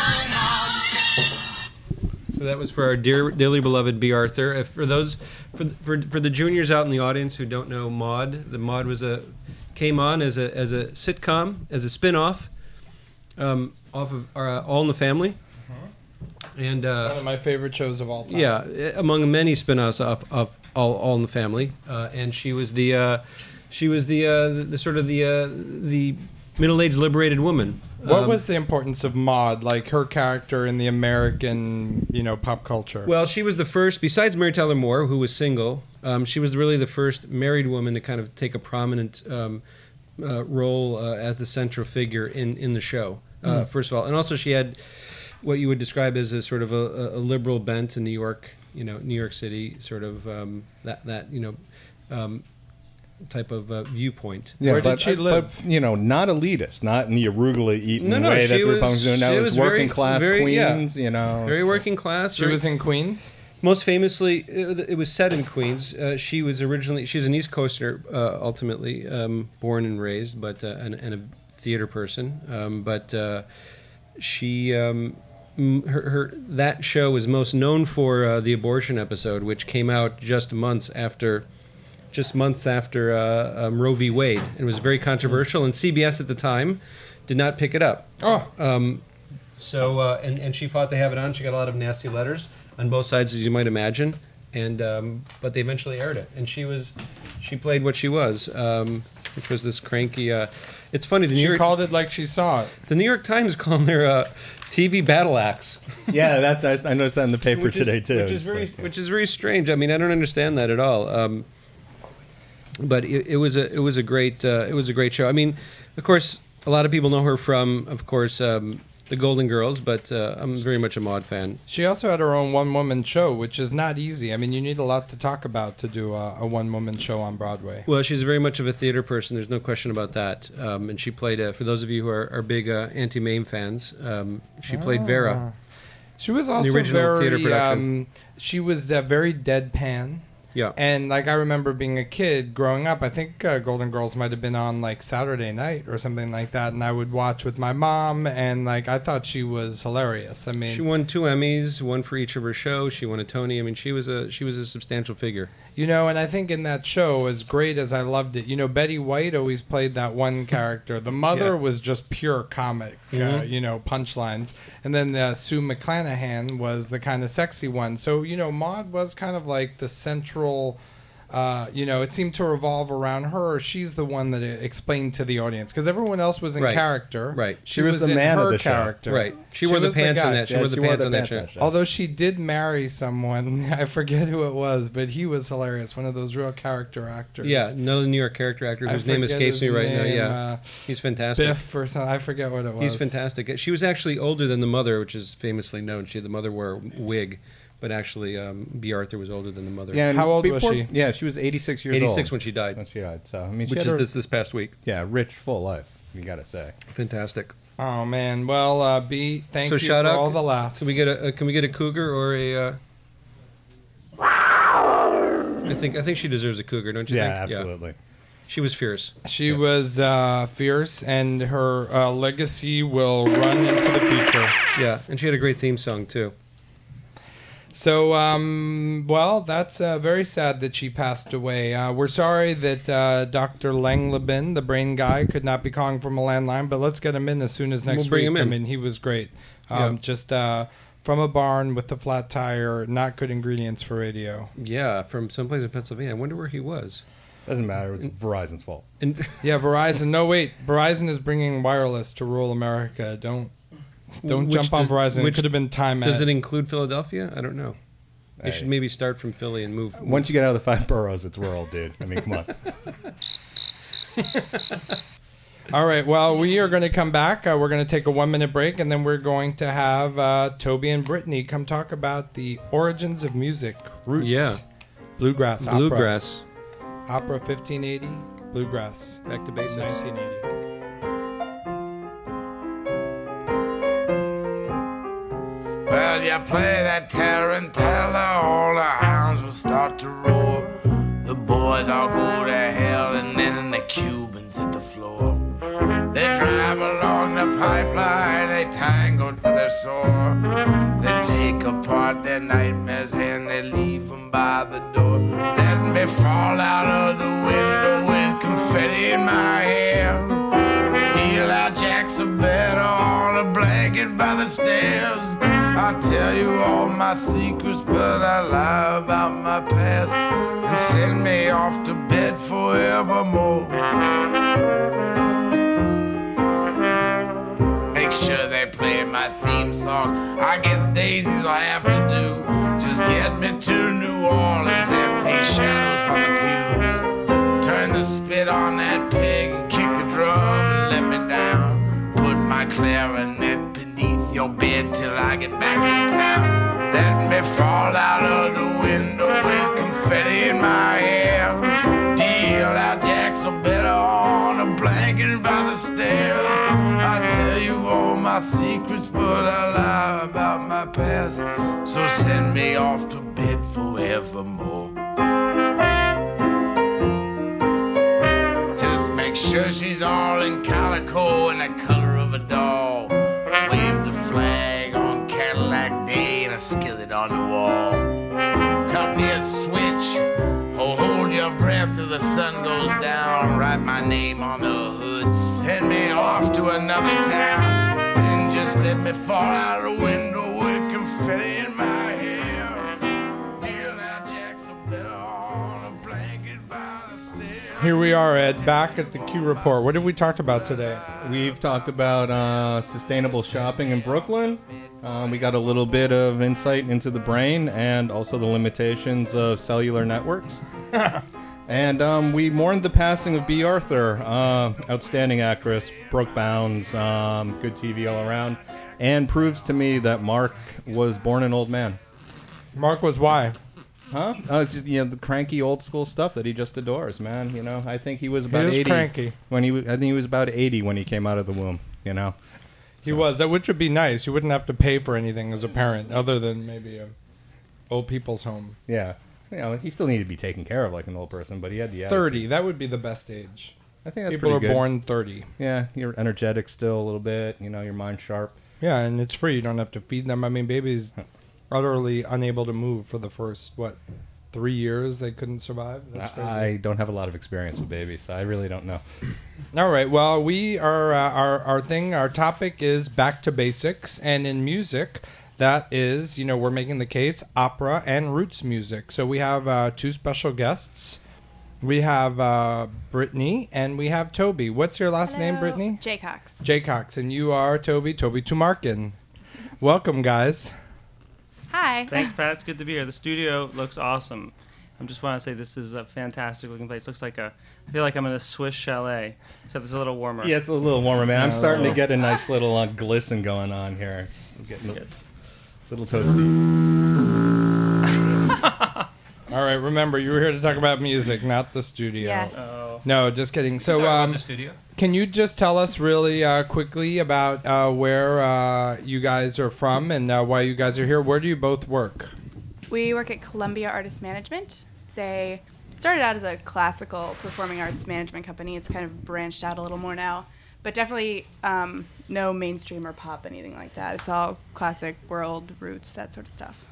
S1: So that was for our dearly beloved B. Arthur. For those, for the juniors out in the audience who don't know Maud, the Maud came on as a sitcom, as a spin-off off of All in the Family. And
S3: one of my favorite shows of all time.
S1: Yeah, among many spin-offs of All in the Family, and she was the sort of the middle-aged liberated woman.
S3: What was the importance of Maud, like her character in the American, pop culture?
S1: Well, she was the first, besides Mary Tyler Moore, who was single, she was really the first married woman to kind of take a prominent role as the central figure in the show, first of all. And also she had what you would describe as a sort of a liberal bent in New York, New York City, sort of type of viewpoint.
S3: Yeah, where did she live?
S2: But, not elitist, not in the arugula eating way that the Republicans do. No, it was working class Queens,
S1: Very working class.
S3: She was in Queens?
S1: Most famously, it was set in Queens. She's an East Coaster, ultimately, born and raised, but and a theater person. But she, that show was most known for the abortion episode, which came out just months after Roe v. Wade. It was very controversial, and CBS at the time did not pick it up.
S3: Oh.
S1: And she fought to have it on. She got a lot of nasty letters on both sides, as you might imagine, and but they eventually aired it. And she played what she was, which was this cranky. It's funny.
S3: She called it like she saw it.
S1: The New York Times called her TV battle axe.
S2: Yeah, I noticed that in the paper today too.
S1: Which is very strange. I mean, I don't understand that at all. But it was a great show. I mean, of course, a lot of people know her from, of course, the Golden Girls, but I'm very much a Maude fan.
S3: She also had her own one-woman show, which is not easy. I mean, you need a lot to talk about to do a one-woman show on Broadway.
S1: Well, she's very much of a theater person. There's no question about that. And she played, for those of you who are big Auntie Mame fans, she played Vera.
S3: She was
S1: the
S3: also
S1: original theater
S3: very.
S1: production.
S3: She was very deadpan.
S1: Yeah.
S3: And like I remember being a kid growing up, I think Golden Girls might have been on like Saturday night or something like that, and I would watch with my mom, and like I thought she was hilarious. I mean,
S1: She won 2 Emmys, one for each of her shows. She won a Tony. I mean, she was a substantial figure.
S3: you know, and I think in that show, as great as I loved it, you know, Betty White always played that one character. The mother
S1: Yeah.
S3: was just pure comic, you know, punchlines, and then Sue McClanahan was the kind of sexy one. So you know, Maude was kind of like the central. You know, it seemed to revolve around her. She's the one that explained to the audience because everyone else was in
S1: Right.
S3: character.
S1: Right.
S3: She
S2: was
S3: was
S2: the
S3: in
S2: man of
S3: her
S2: the show.
S3: character.
S1: Right. She wore the
S3: was the
S1: pants on
S3: guy.
S1: that. She
S2: Yeah,
S1: wore the pants on that show.
S3: Although she did marry someone, I forget who it was, but he was hilarious. One of those real character actors.
S1: Yeah, another New York character actor
S3: I
S1: whose name
S3: forget
S1: escapes me
S3: his
S1: right now.
S3: name,
S1: Yeah, he's fantastic.
S3: Biff or something. I forget what it was.
S1: He's fantastic. She was actually older than the mother, which is famously known. The mother wore a wig, but actually B. Arthur was older than the mother.
S2: Yeah, and
S3: How old was she?
S2: Yeah, she was 86 years old.
S1: 86 when she died,
S2: When she died. So I mean, she
S1: which
S2: had
S1: is
S2: her,
S1: this past week.
S2: yeah, rich, full life. You got to say.
S1: Fantastic.
S3: Oh man. Well, B, thank
S1: So
S3: you
S1: shout
S3: for
S1: out.
S3: all the laughs.
S1: Can we get a can we get a cougar or a? I think she deserves a cougar, don't you
S2: Yeah,
S1: think?
S2: absolutely.
S1: She was fierce.
S3: She was fierce, and her legacy will run into the future.
S1: Yeah, and she had a great theme song too.
S3: So, well, that's very sad that she passed away. We're sorry that Dr. Langleben, the brain guy, could not be calling from a landline, but let's get him in as soon as next
S1: We'll bring
S3: week.
S1: him in.
S3: I mean, he was great.
S1: Yeah.
S3: Just from a barn with a flat tire, not good ingredients for radio.
S1: Yeah, from someplace in Pennsylvania. I wonder where he was.
S2: Doesn't matter. It's Verizon's fault.
S1: And
S3: Yeah, Verizon. No, wait. Verizon is bringing wireless to rural America. Don't
S1: Which
S3: jump on
S1: does-
S3: Verizon. It
S1: which-
S3: could have been Time
S1: does
S3: Ed.
S1: it include Philadelphia? I don't know. They
S2: Hey.
S1: should maybe start from Philly and move.
S2: Once you get out of the 5 boroughs, it's rural, dude. I mean, come on.
S3: All right. Well, we are going to come back. We're going to take a 1-minute break, and then we're going to have Toby and Brittany come talk about the origins of music, roots,
S1: Yeah.
S3: bluegrass,
S1: Bluegrass.
S3: opera 1580, bluegrass,
S1: Back to basics.
S3: 1980.
S7: Well, you play that tarantella, all the hounds will start to roar. The boys all go to hell, and then the Cubans hit the floor. They drive along the pipeline, they tango to their sore. They take apart their nightmares and they leave them by the door. Let me fall out of the window with confetti in my hair. Deal out jacks of better on a blanket by the stairs. I'll tell you all my secrets, but I lie about my past and send me off to bed forevermore. Make sure they play my theme song. I guess Daisy's will have to do. Just get me to New Orleans and paint shadows on the pews. Turn the spit on that pig and kick the drum and let me down. Put my clarinet beneath your bed till I get back in town. Let me fall out of the window with confetti in my hair. Deal out jacks or better on a blanket by the stairs. I tell you all my secrets, but I lie about my past. So send me off to bed forevermore. Just make sure she's all in calico and the color of a doll. Wave the flag on Cadillac Day and a skillet on the wall. Cut me a switch, oh, hold your breath till the sun goes down. Write my name on the hood, send me off to another town. And just let me fall out the window with confetti in my hair. Deal out jacks are better on a blanket by the stairs.
S3: Here we are, Ed, back at the Q Report. What have we talked about today?
S2: We've talked about sustainable shopping in Brooklyn. We got a little bit of insight into the brain and also the limitations of cellular networks. And we mourned the passing of B. Arthur, outstanding actress, broke bounds, good TV all around. and proves to me that Mark was born an old man.
S3: Mark was why?
S2: Huh? It's just, the cranky old school stuff that he just adores, man. I think he was about
S3: He is
S2: 80
S3: cranky.
S2: when I think he was about 80 when he came out of the womb.
S3: He was, which would be nice. You wouldn't have to pay for anything as a parent, other than maybe a old people's home.
S2: Yeah. He still needed to be taken care of like an old person, but he had the
S3: 30.
S2: attitude.
S3: That would be the best age.
S2: I think that's
S3: People are
S2: pretty good.
S3: born 30.
S2: Yeah, you're energetic still a little bit. Your mind's sharp.
S3: Yeah, and it's free. You don't have to feed them. I mean, babies utterly unable to move for the first 3 years. They couldn't survive. That's crazy.
S2: I don't have a lot of experience with babies, so I really don't know.
S3: All right. Well, we are our topic is back to basics, and in music, that is, we're making the case opera and roots music. So we have two special guests. We have Brittany and we have Toby. What's your last name, Brittany?
S10: Jay Cox.
S3: Jay Cox, and you are Toby Tumarkin. Welcome, guys.
S10: Hi.
S11: Thanks, Pat. It's good to be here. The studio looks awesome. I just want to say this is a fantastic looking place. Looks like I feel like I'm in a Swiss chalet, except it's a little warmer.
S2: Yeah, it's a little warmer, man. I'm starting to get a nice little glisten going on here. It's getting a little toasty.
S3: All right, remember, you were here to talk about music, not the studio.
S10: Yes.
S11: Oh.
S3: No, just kidding. So,
S1: the studio.
S3: can you just tell us really quickly about where you guys are from and why you guys are here? Where do you both work?
S10: We work at Columbia Artist Management. They started out as a classical performing arts management company. It's kind of branched out a little more now, but definitely no mainstream or pop, anything like that. It's all classic, world, roots, that sort of stuff.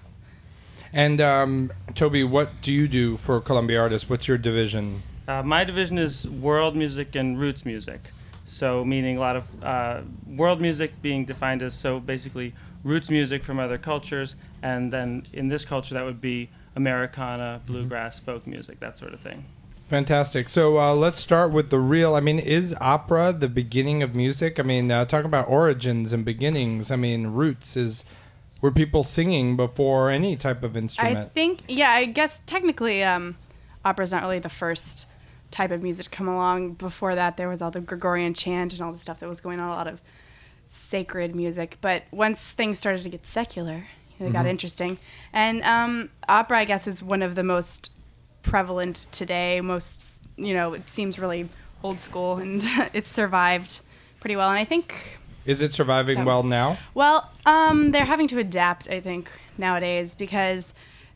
S3: And Toby, what do you do for Columbia Artists? What's your division?
S11: My division is world music and roots music. So meaning a lot of world music being defined as basically roots music from other cultures, and then in this culture that would be Americana, bluegrass, folk music, that sort of thing.
S3: Fantastic. So let's start with the real. I mean, is opera the beginning of music? I mean, talk about origins and beginnings. I mean, roots were people singing before any type of instrument?
S10: I think, I guess technically opera's not really the first type of music to come along. Before that, there was all the Gregorian chant and all the stuff that was going on, a lot of sacred music. But once things started to get secular, they got interesting. And opera, I guess, is one of the most prevalent today. Most, it seems really old school, and it's survived pretty well. And I think...
S3: Is it surviving well now?
S10: Well, they're having to adapt, I think, nowadays, because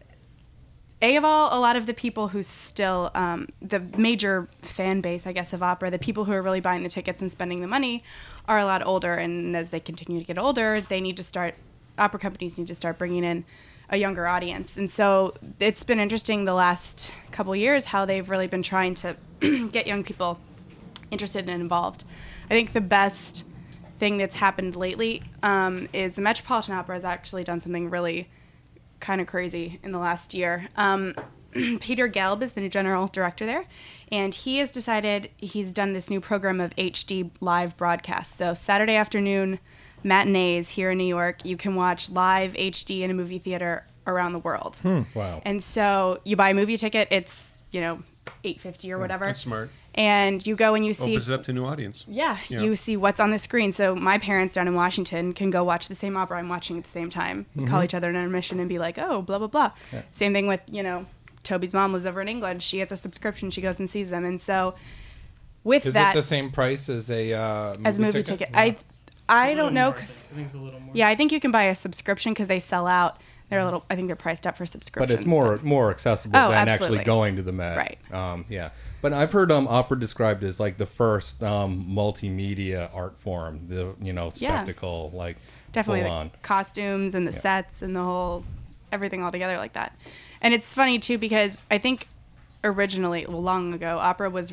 S10: of all, a lot of the people who still, the major fan base, I guess, of opera, the people who are really buying the tickets and spending the money are a lot older, and as they continue to get older, opera companies need to start bringing in a younger audience. And so it's been interesting the last couple of years how they've really been trying to get young people interested and involved. I think the best thing that's happened lately is the Metropolitan Opera has actually done something really kind of crazy in the last year. Peter Gelb is the new general director there, and he has decided he's done this new program of HD live broadcasts. So Saturday afternoon matinees here in New York, you can watch live HD in a movie theater around the world.
S2: Wow.
S10: And so you buy a movie ticket, it's, $8.50 or whatever.
S1: That's smart.
S10: And you go and you see...
S1: Opens it up to a new audience.
S10: Yeah, you see what's on the screen. So my parents down in Washington can go watch the same opera I'm watching at the same time, call each other in intermission and be like, oh, blah, blah, blah. Yeah. Same thing with, Toby's mom lives over in England. She has a subscription. She goes and sees them. And so with
S3: Is
S10: that...
S3: it the same price as a movie ticket?
S10: Yeah. I don't know.
S11: I think it's a little more.
S10: Yeah, I think you can buy a subscription because they sell out. I think they're priced up for subscriptions.
S2: But it's more accessible than actually going to the Met.
S10: Right.
S2: Yeah. But I've heard opera described as like the first multimedia art form, spectacle, like
S10: definitely
S2: full on.
S10: Like costumes and the sets and the whole everything all together like that. And it's funny too because I think originally, long ago, opera was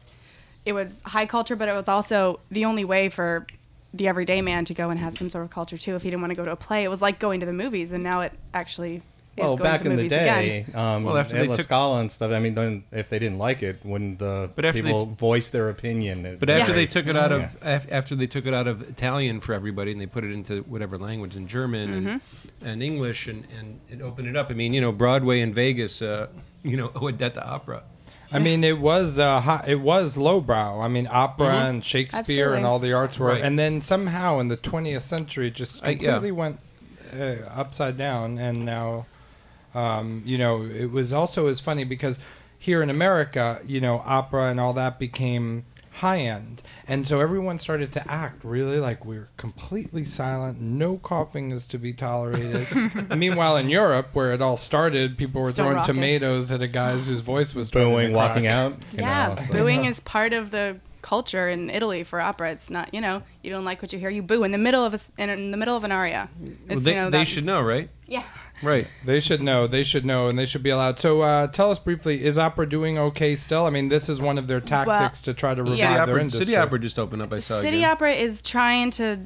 S10: it was high culture, but it was also the only way for the everyday man to go and have some sort of culture too. If he didn't want to go to a play, it was like going to the movies, and now it actually is going
S2: back
S10: to the
S2: in the
S10: movies
S2: day,
S10: again.
S1: After they
S2: La
S1: took
S2: Scala and stuff. I mean, if they didn't like it, when the people voiced their opinion,
S1: but after they took it out of after they took it out of Italian for everybody, and they put it into whatever language, in German and English, and it opened it up. I mean, Broadway in Vegas, owed that to opera.
S3: I mean, it was lowbrow. I mean, opera and Shakespeare
S10: Absolutely.
S3: and all the arts were,
S1: Right.
S3: and then somehow in the 20th century, it just completely went upside down. And now, it was also as funny because here in America, opera and all that became high end, and so everyone started to act really like we're completely silent. No coughing is to be tolerated. And meanwhile, in Europe, where it all started, people were
S10: Still
S3: throwing
S10: raucous.
S3: tomatoes at a guy's whose voice was starting to
S2: Booing, walking
S3: crack.
S2: out.
S10: Yeah,
S2: it's like-
S10: booing is part of the culture in Italy for opera. It's not, you don't like what you hear, you boo in the middle of in the middle of an aria.
S1: Well,
S10: It's,
S1: they should know, right?
S10: Yeah.
S1: Right.
S3: They should know, and they should be allowed. So tell us briefly, is opera doing okay still? I mean, this is one of their tactics to try to revive
S10: Yeah.
S3: their industry.
S1: City Opera just opened up. I saw
S10: City
S1: again.
S10: Opera is trying to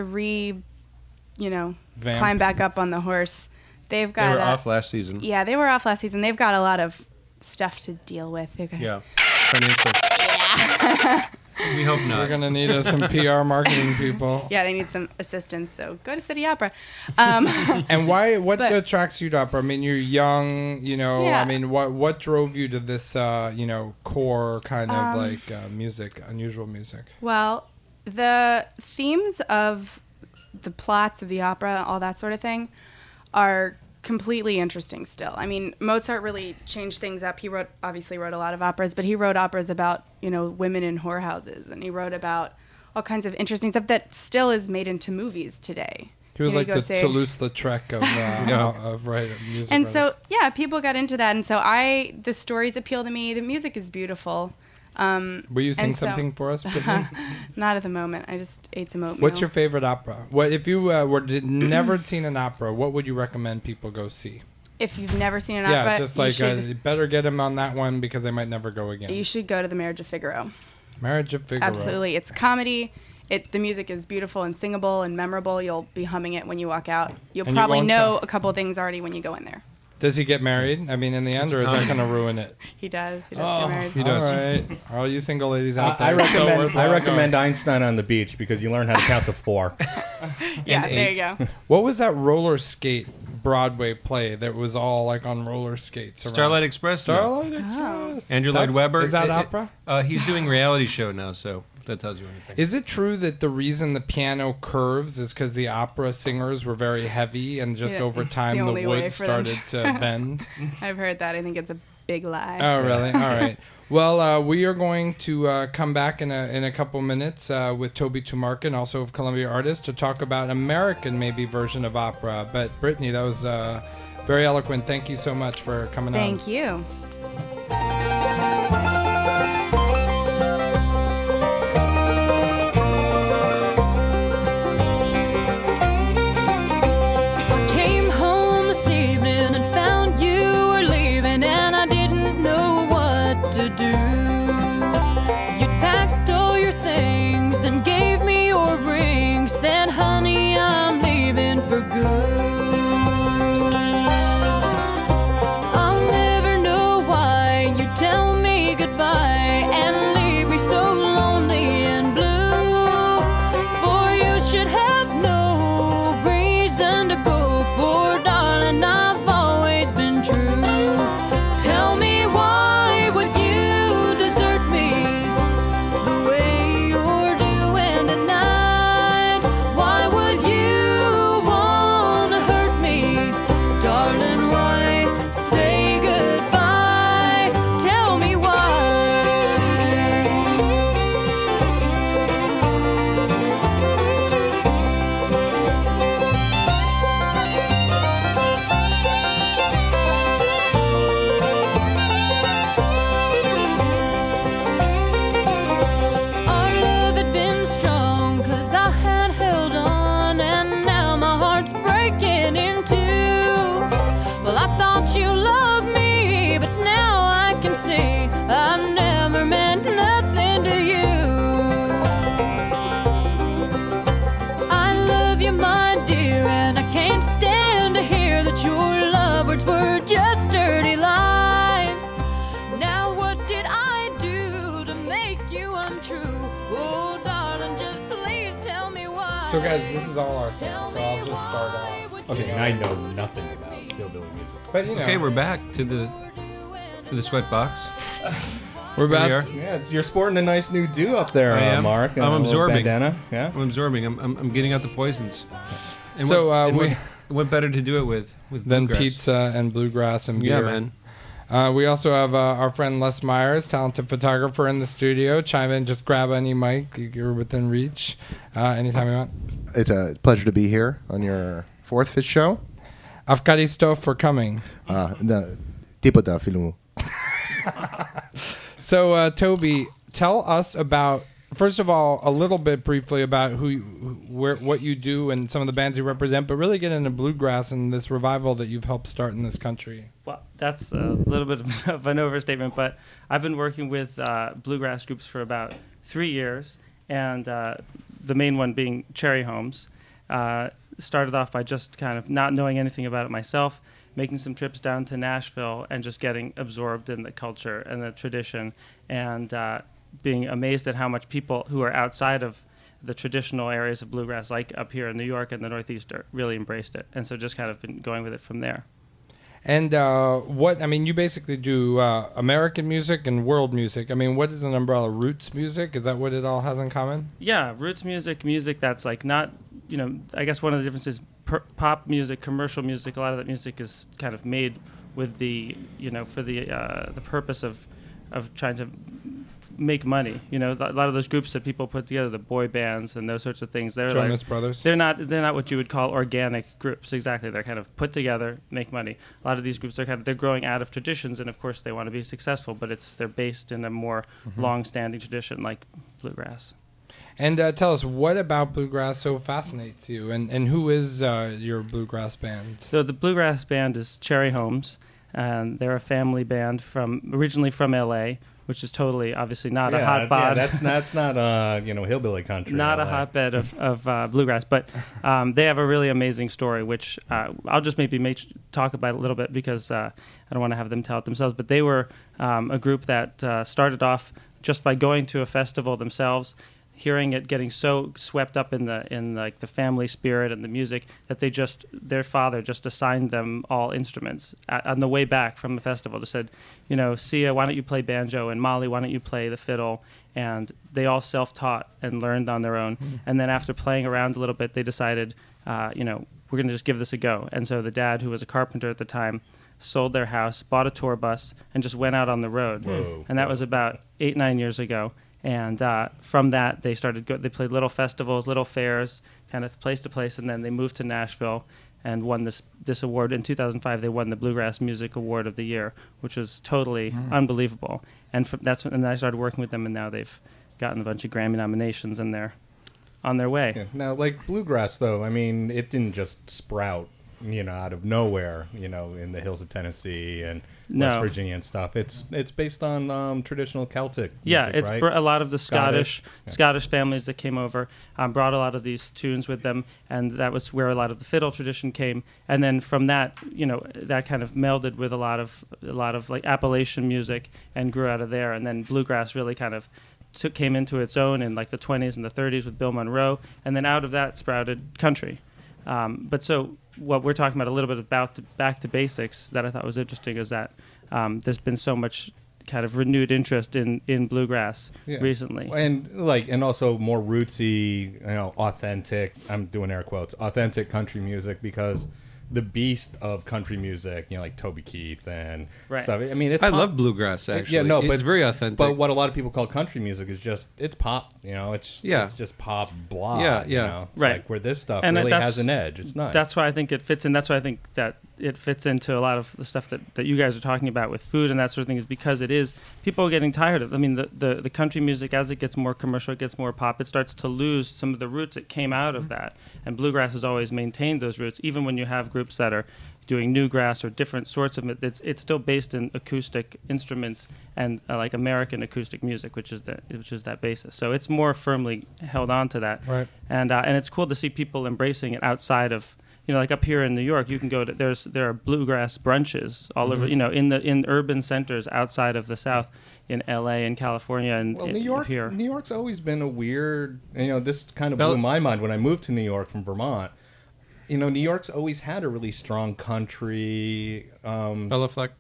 S3: Vamp.
S10: climb back up on the horse. They've
S1: They
S10: got
S1: were off last season.
S10: Yeah, they were off last season. They've got a lot of stuff to deal with. They've got,
S1: Yeah. Financial. We hope
S3: We're
S1: not.
S3: gonna need some PR marketing people.
S10: Yeah, they need some assistance. So go to City Opera.
S3: And why? What
S10: But-
S3: attracts you to opera? I mean, you're young.
S10: Yeah.
S3: I mean, what drove you to this? Core kind of music, unusual music.
S10: Well, the themes of the plots of the opera, all that sort of thing, are completely interesting still. I mean, Mozart really changed things up. He obviously wrote a lot of operas, but he wrote operas about, women in whorehouses, and he wrote about all kinds of interesting stuff that still is made into movies today.
S3: He was
S10: You
S3: like
S10: go
S3: the
S10: say-
S3: Toulouse-Lautrec of music.
S10: And
S3: writers.
S10: so, yeah, people got into that, and so the stories appeal to me. The music is beautiful.
S3: Will you sing
S10: and so-
S3: something for us, Brittany?
S10: Not at the moment. I just ate some oatmeal.
S3: What's your favorite opera? What if you never seen an opera? What would you recommend people go see?
S10: If you've never seen an
S3: Yeah,
S10: opera,
S3: just
S10: you
S3: like
S10: should,
S3: better get them on that one because they might never go again.
S10: you should go to The Marriage of Figaro.
S3: Marriage of Figaro.
S10: Absolutely. It's comedy. The music is beautiful and singable and memorable. You'll be humming it when you walk out. You'll
S3: And you
S10: probably
S3: won't
S10: know
S3: tell-
S10: a couple of things already when you go in there.
S3: Does he get married? I mean, in the end, or is that going to ruin it?
S10: He does. He does get married.
S1: He does.
S3: All right. All you single ladies out there.
S2: I
S3: it's still
S2: recommend
S3: worthwhile going.
S2: Einstein on the Beach because you learn how to count to 4.
S10: Yeah,
S1: And
S10: there
S1: 8.
S10: you go.
S3: What was that roller skate Broadway play that was all like on roller skates? Around?
S1: Starlight Express.
S3: Starlight Express.
S1: Andrew Lloyd
S3: That's-
S1: Webber.
S3: Is that opera?
S1: He's doing reality show now, so if that tells you anything.
S3: Is it true that the reason the piano curves is because the opera singers were very heavy and just
S10: Yeah,
S3: over
S10: it's
S3: time
S10: the
S3: the
S10: only way
S3: wood
S10: for them.
S3: started to bend?
S10: I've heard that. I think it's a big lie.
S3: Oh, really? All right. Well, we are going to come back in a couple minutes with Toby Tumarkin, also of Columbia Artists, to talk about American maybe version of opera. But Brittany, that was very eloquent. Thank you so much for coming on.
S10: Thank you.
S12: I came home this evening and found you were leaving, and I didn't know what to do. You'd packed all your things and gave me your ring, said, honey, I'm leaving for good. I'll never know why you tell me goodbye and leave me so lonely and blue. For you should have no reason to go, for darling, I've always been true. Tell me, why would you desert me the way you're doing tonight? Why would you wanna hurt me, darling? Why say goodbye? Tell me why. Our love had been strong, 'cause I had held on, and now my heart's breaking in two. Well, I thought you loved me, but now I can see I've never meant nothing to you. I love you, my dear, and I can't stand to hear that your love words were just dirty lies. Now what did I do to make you untrue? Oh, darling, just please tell me why.
S3: So, guys, this is all our songs, so I'll just start off.
S2: Okay, and I know nothing about hillbilly music.
S3: But,
S1: Okay, we're back to the to the sweat box.
S3: We're
S1: Here we
S3: about.
S1: are.
S2: Yeah, you're sporting a nice new do up there,
S1: I am.
S2: Mark.
S1: I'm
S2: A little
S1: absorbing.
S2: bandana. Yeah.
S1: I'm absorbing. I'm getting out the poisons. And
S3: So,
S1: what better to do it with
S3: Then
S1: bluegrass?
S3: pizza and bluegrass and
S1: Yeah,
S3: beer.
S1: man.
S3: We also have our friend Les Myers, talented photographer in the studio. Chime in, just grab any mic. You're within reach anytime you want.
S13: It's a pleasure to be here on your fourth Fish show.
S3: Afkaristo for coming.
S13: Τίποτα, φίλου μου.
S3: So, Toby, tell us about, first of all, a little bit briefly about what you do and some of the bands you represent, but really get into bluegrass and this revival that you've helped start in this country.
S11: Well, that's a little bit of an overstatement, but I've been working with bluegrass groups for about 3 years, and the main one being Cherry Homes. Started off by just kind of not knowing anything about it myself, making some trips down to Nashville and just getting absorbed in the culture and the tradition, and being amazed at how much people who are outside of the traditional areas of bluegrass, like up here in New York and the Northeast, really embraced it. And so just kind of been going with it from there.
S3: And you basically do American music and world music. I mean, what is an umbrella? Roots music? Is that what it all has in common?
S11: Yeah, roots music that's like not, I guess one of the differences, pop music, commercial music, a lot of that music is kind of made with the, for the purpose of trying to make money. A lot of those groups that people put together, the boy bands and those sorts of things, they're
S3: Jonas Brothers.
S11: They're not what you would call organic groups. Exactly. They're kind of put together, make money. A lot of these groups they're growing out of traditions, and of course they want to be successful, but they're based in a more long-standing tradition like bluegrass.
S3: And tell us, what about bluegrass so fascinates you, and who is your bluegrass band?
S11: So the bluegrass band is Cherry Homes, and they're a family band originally from L.A., which is totally, obviously, not a hotbed. Yeah,
S2: that's not hillbilly country.
S11: Not a hotbed of bluegrass, but they have a really amazing story, which I'll just maybe talk about a little bit because I don't want to have them tell it themselves. But they were a group that started off just by going to a festival themselves, hearing it, getting so swept up in the family spirit and the music that their father just assigned them all instruments on the way back from the festival. Just said, Sia, why don't you play banjo, and Molly, why don't you play the fiddle? And they all self-taught and learned on their own. And then after playing around a little bit, they decided, we're going to just give this a go. And so the dad, who was a carpenter at the time, sold their house, bought a tour bus, and just went out on the road. And that was about 8-9 years ago. And from that, they they played little festivals, little fairs, kind of place to place, and then they moved to Nashville and won this award. In 2005, they won the Bluegrass Music Award of the Year, which was totally unbelievable. And and I started working with them, and now they've gotten a bunch of Grammy nominations, and they're on their way.
S2: Yeah. Now, like bluegrass, though, I mean, it didn't just sprout, out of nowhere, in the hills of Tennessee and West Virginia and stuff. It's based on traditional Celtic music,
S11: it's
S2: right?
S11: a lot of the Scottish families that came over brought a lot of these tunes with them, and that was where a lot of the fiddle tradition came. And then from that, that kind of melded with a lot of like Appalachian music and grew out of there. And then bluegrass really kind of came into its own in like the 20s and the 30s with Bill Monroe, and then out of that sprouted country. But so what we're talking about a little bit about back to basics that I thought was interesting is that there's been so much kind of renewed interest in bluegrass recently,
S2: and also more rootsy, authentic. I'm doing air quotes, authentic country music, because the beast of country music, like Toby Keith and stuff. I mean,
S1: I love bluegrass, actually.
S2: But
S1: it's very authentic.
S2: But what a lot of people call country music is it's pop. It's just pop blah. It's like where this stuff really has an edge. It's nice.
S11: That's why I think it fits in. That's why I think that it fits into a lot of the stuff that you guys are talking about with food and that sort of thing, is because it is people are getting tired of. I mean, the country music, as it gets more commercial, it gets more pop, it starts to lose some of the roots that came out of that. And bluegrass has always maintained those roots, even when you have groups that are doing newgrass or different sorts of it. It's still based in acoustic instruments and like American acoustic music, which is that basis. So it's more firmly held on to that.
S3: Right.
S11: And it's cool to see people embracing it outside of. Like up here in New York, you can go to there are bluegrass brunches all over. In urban centers outside of the South, in L.A. and California and
S2: New York.
S11: Here.
S2: New York's always been a weird. This kind of blew my mind when I moved to New York from Vermont. New York's always had a really strong country.
S1: Bella Fleck.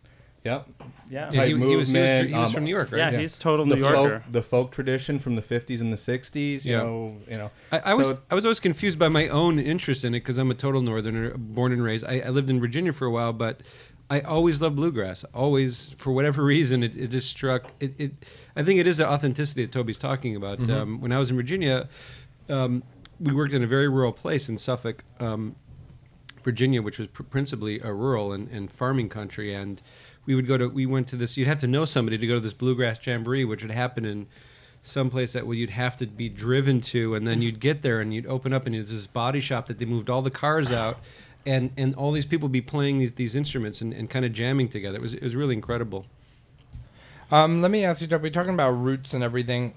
S2: Yep.
S11: Yeah.
S1: Yeah, he was
S2: movement,
S1: from New York, right?
S11: Yeah, he's total New Yorker.
S2: The folk tradition from the 50s and the 60s. You know.
S1: I was always confused by my own interest in it because I'm a total Northerner, born and raised. I lived in Virginia for a while, but I always loved bluegrass. Always, for whatever reason, it just struck. I think it is the authenticity that Toby's talking about.
S3: Mm-hmm.
S1: When I was in Virginia, we worked in a very rural place in Suffolk, Virginia, which was principally a rural and farming country, and we went to this. You'd have to know somebody to go to this bluegrass jamboree, which would happen in some place that you'd have to be driven to, and then you'd get there and you'd open up and there's this body shop that they moved all the cars out, and all these people be playing these instruments and kind of jamming together. It was really incredible.
S3: Let me ask you, we're talking about roots and everything.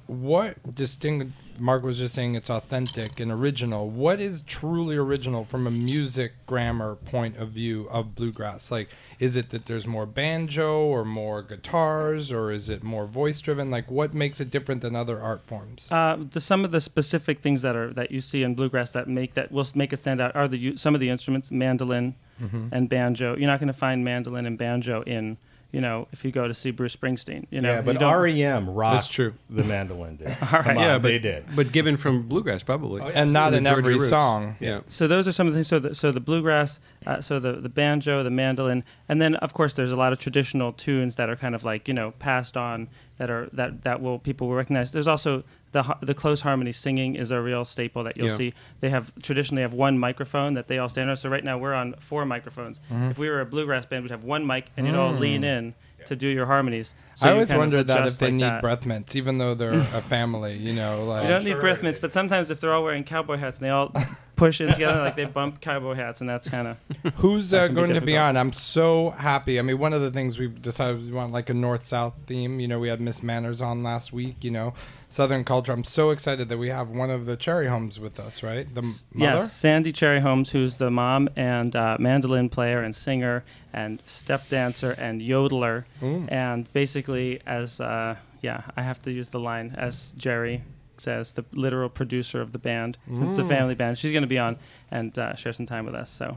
S3: Mark was just saying it's authentic and original. What is truly original from a music grammar point of view of bluegrass? Like, is it that there's more banjo or more guitars, or is it more voice driven? Like, what makes it different than other art forms?
S11: Some of the specific things that you see in bluegrass that will make it stand out are some of the instruments, mandolin and banjo. You're not going to find mandolin and banjo in, if you go to see Bruce Springsteen.
S2: But REM rocked.
S1: That's true.
S2: The mandolin did.
S11: All right.
S2: They did.
S1: But given from bluegrass, probably.
S3: Oh, yeah. And not in every song.
S1: Yeah.
S11: So those are some of the things. So the bluegrass, the banjo, the mandolin, and then of course there's a lot of traditional tunes that are kind of like passed on that people will recognize. There's also the close harmony singing is a real staple that you'll see. They traditionally have one microphone that they all stand on. So right now we're on 4 microphones.
S3: Mm-hmm.
S11: If we were a bluegrass band, we'd have one mic and you'd all lean in to do your harmonies. So
S3: I
S11: you
S3: always
S11: kind of
S3: wondered that
S11: adjust
S3: if they
S11: like
S3: need
S11: that.
S3: breath mints, even though they're a family, like.
S11: You don't need breath mints, but sometimes if they're all wearing cowboy hats and they all push in together, like they bump cowboy hats, and that's kind of
S3: Who's
S11: that can be
S3: going to be
S11: difficult.
S3: on? I'm so happy. I mean, one of the things we've decided we want like a north-south theme. We had Miss Manners on last week. Southern culture. I'm so excited that we have one of the Cherry Homes with us. Right, the mother.
S11: Yes, Sandy Cherry Holmes, who's the mom and mandolin player and singer and step dancer and yodeler, and basically as I have to use the line as Jerry says, the literal producer of the band. Since it's a family band, she's going to be on and share some time with us. So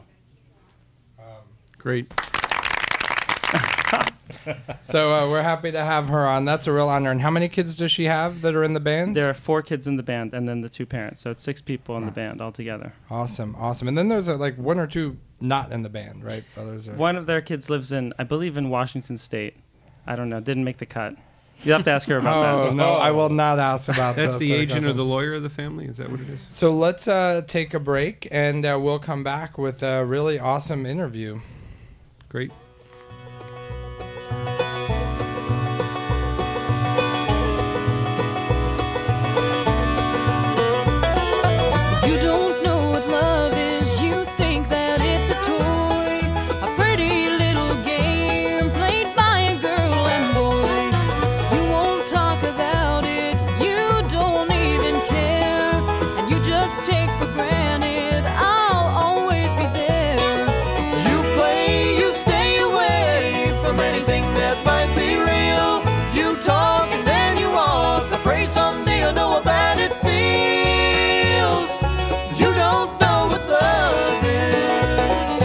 S1: Great.
S3: So we're happy to have her on. That's a real honor. And how many kids does she have that are in the band?
S11: There are 4 kids in the band and then the 2 parents. So it's 6 people in the band altogether.
S3: Awesome. And then there's like 1 or 2 not in the band, right? Others are.
S11: One of their kids lives I believe in Washington State. I don't know. Didn't make the cut. You'll have to ask her about that.
S3: Oh, no, I will not ask about that.
S1: That's the agent or the lawyer of the family? Is that what it is?
S3: So let's take a break, and we'll come back with a really awesome interview.
S1: Great.
S12: You don't know what love is, you think that it's a toy, a pretty little game played by a girl and boy. You won't talk about it, you don't even care, and you just take for granted I'll always be there.
S4: You play, you stay away from anything that might be real. You talk and then you walk. I pray someday you'll know how bad it feels. You don't know what love is.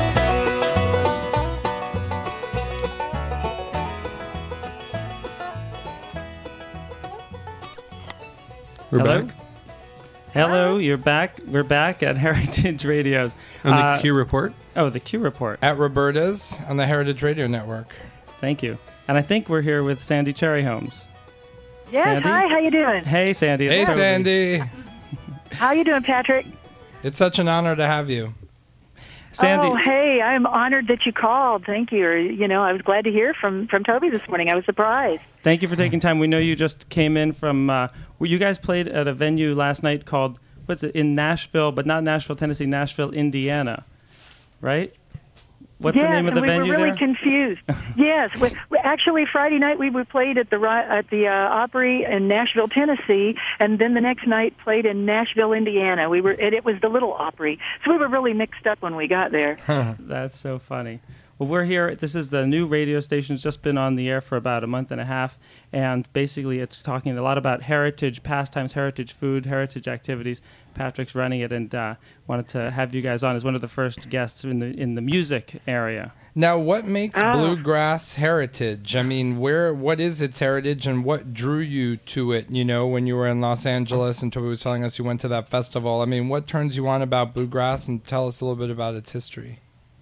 S1: We're
S11: Hello?
S1: back
S11: Hello, you're back. We're back at Heritage Radio's.
S1: on the Q Report.
S11: Oh, the Q Report.
S3: At Roberta's on the Heritage Radio Network.
S11: Thank you. And I think we're here with Sandy Cherry Holmes.
S14: Yes,
S11: Sandy?
S14: hi, how you doing?
S11: Hey, Sandy.
S3: Hey,
S11: It's Toby.
S3: Sandy.
S14: How you doing, Patrick?
S3: It's such an honor to have you.
S11: Sandy.
S14: Oh, hey, I'm honored that you called. Thank you. I was glad to hear from Toby this morning. I was surprised.
S11: Thank you for taking time. We know you just came in from. You guys played at a venue last night called in Nashville, but not Nashville, Tennessee, Nashville, Indiana, right? What's the name of the venue
S14: we were really
S11: there?
S14: confused. Yes, actually, Friday night we played at the Opry in Nashville, Tennessee, and then the next night played in Nashville, Indiana. And it was the Little Opry, so we were really mixed up when we got there.
S11: That's so funny. Well, we're here. This is the new radio station. It's just been on the air for about a month and a half. And basically, it's talking a lot about heritage pastimes, heritage food, heritage activities. Patrick's running it, and wanted to have you guys on as one of the first guests in the music area.
S3: Now, what makes bluegrass heritage? I mean, what is its heritage, and what drew you to it? You know, when you were in Los Angeles, and Toby was telling us you went to that festival. I mean, what turns you on about bluegrass? And tell us a little bit about its history.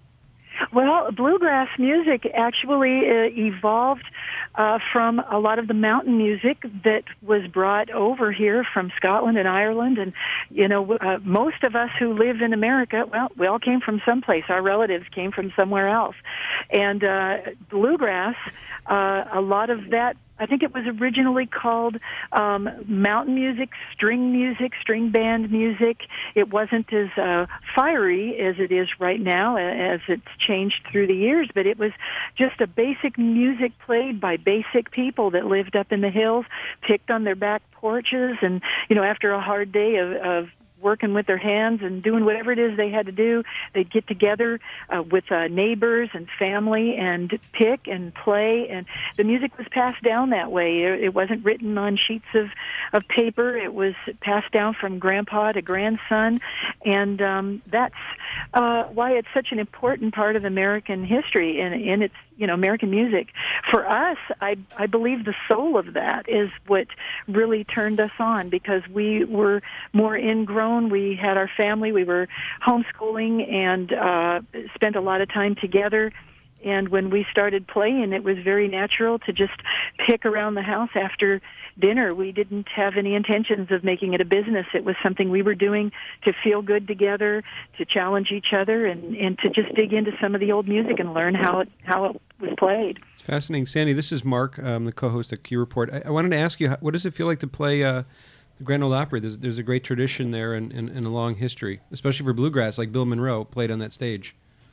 S14: Well, bluegrass music actually evolved from a lot of the mountain music that was brought over here from Scotland and Ireland. And, you know, most of us who live in America, well, we all came from someplace. Our relatives came from somewhere else. And bluegrass, a lot of that, I think it was originally called mountain music, string band music. It wasn't as fiery as it is right now, as it's changed through the years, but it was just a basic music played by basic people that lived up in the hills, picked on their back porches, and, you know, after a hard day of working with their hands and doing whatever it is they had to do, they'd get together with neighbors and family and pick and play, and the music was passed down that way. It wasn't written on sheets of paper. It was passed down from grandpa to grandson, and that's why it's such an important part of American history and its, you know, American music. For us, I believe the soul of that is what really turned us on, because we were more ingrown. We had our family. We were homeschooling and spent a lot of time together. And when we started playing, it was very natural to just pick around the house after dinner. We didn't have any intentions of making it a business. It was something we were doing to feel good together, to challenge each other, and to just dig into some of the old music and learn how it was played.
S1: It's fascinating. Sandy, this is Mark, the co-host of Q Report. I wanted to ask you, what does it feel like to play the Grand Ole Opry? There's a great tradition there and a long history, especially for bluegrass, like Bill Monroe played on that stage.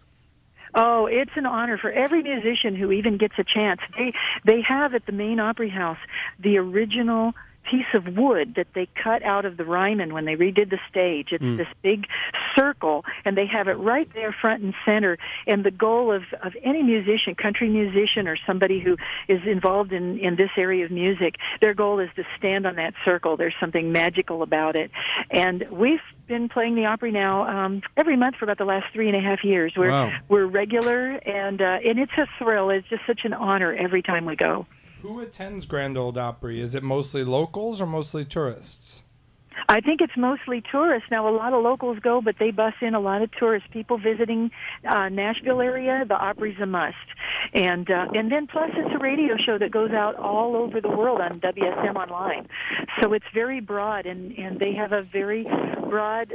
S14: Oh, it's an honor for every musician who even gets a chance. They have at the main Opry House the original piece of wood that they cut out of the Ryman when they redid the stage. It's this big circle, and they have it right there front and center. And the goal of any musician, country musician or somebody who is involved in this area of music, their goal is to stand on that circle. There's something magical about it. And we've been playing the Opry now every month for about the last 3.5 years. We're regular, and it's a thrill. It's just such an honor every time we go.
S3: Who attends Grand Ole Opry? Is it mostly locals or mostly tourists?
S14: I think it's mostly tourists. Now, a lot of locals go, but they bus in a lot of tourists. People visiting Nashville area, the Opry's a must. And then plus it's a radio show that goes out all over the world on WSM Online. So it's very broad, and they have a very broad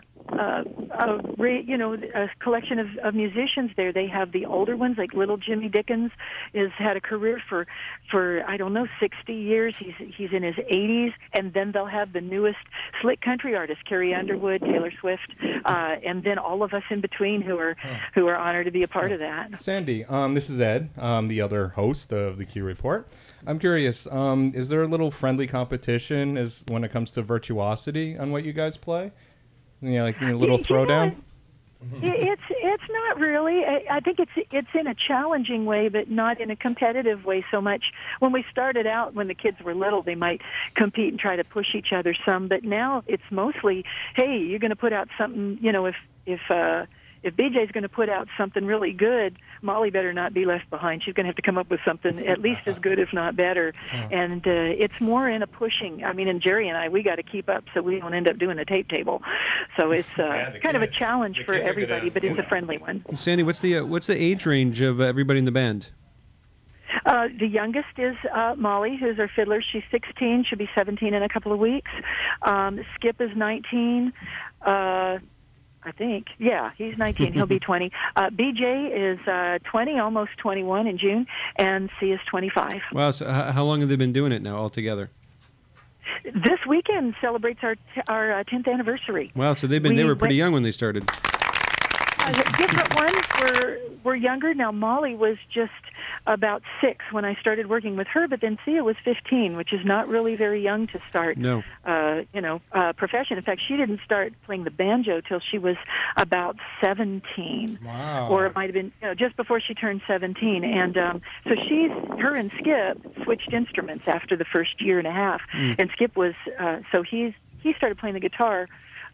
S14: a collection of musicians there. They have the older ones, like little Jimmy Dickens has had a career for I don't know, 60 years. He's in his 80s, and then they'll have the newest slick country artists, Carrie Underwood, Taylor Swift, and then all of us in between who are honored to be a part of that.
S2: Sandy, this is Ed, the other host of the Q Report. I'm curious, is there a little friendly competition when it comes to virtuosity on what you guys play? You know, like a little throwdown?
S14: It's not really. I think it's in a challenging way, but not in a competitive way so much. When we started out, when the kids were little, they might compete and try to push each other some. But now it's mostly, hey, you're going to put out something. You know, if BJ's going to put out something really good, Molly better not be left behind. She's going to have to come up with something at least as good, if not better. And it's more in a pushing. I mean, and Jerry and I, we got to keep up so we don't end up doing a tape table. So it's kind of a challenge for everybody, but it's a friendly one.
S1: Sandy, what's the age range of everybody in the band?
S14: The youngest is Molly, who's our fiddler. She's 16. She'll be 17 in a couple of weeks. Skip is 19. I think. Yeah, he's 19. He'll be 20. BJ is 20, almost 21 in June, and C is 25.
S1: Wow, so how long have they been doing it now altogether?
S14: This weekend celebrates our 10th anniversary.
S1: Wow, so they were pretty young when they started.
S14: Different ones were younger. Now, Molly was just about 6 when I started working with her, but then Sia was 15, which is not really very young to start, profession. In fact, she didn't start playing the banjo till she was about 17.
S3: Wow.
S14: Or it might have been just before she turned 17. And so her and Skip switched instruments after the first year and a half. And Skip was, he started playing the guitar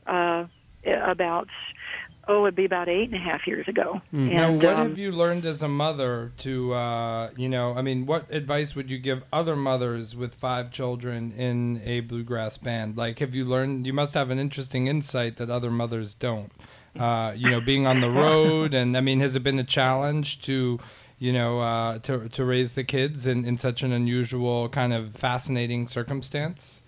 S14: it'd be about 8.5 years ago.
S3: Now,
S14: And,
S3: what have you learned as a mother to, what advice would you give other mothers with 5 children in a bluegrass band? Like, have you learned, you must have an interesting insight that other mothers don't. Being on the road, and, I mean, has it been a challenge to raise the kids in such an unusual, kind of fascinating circumstance?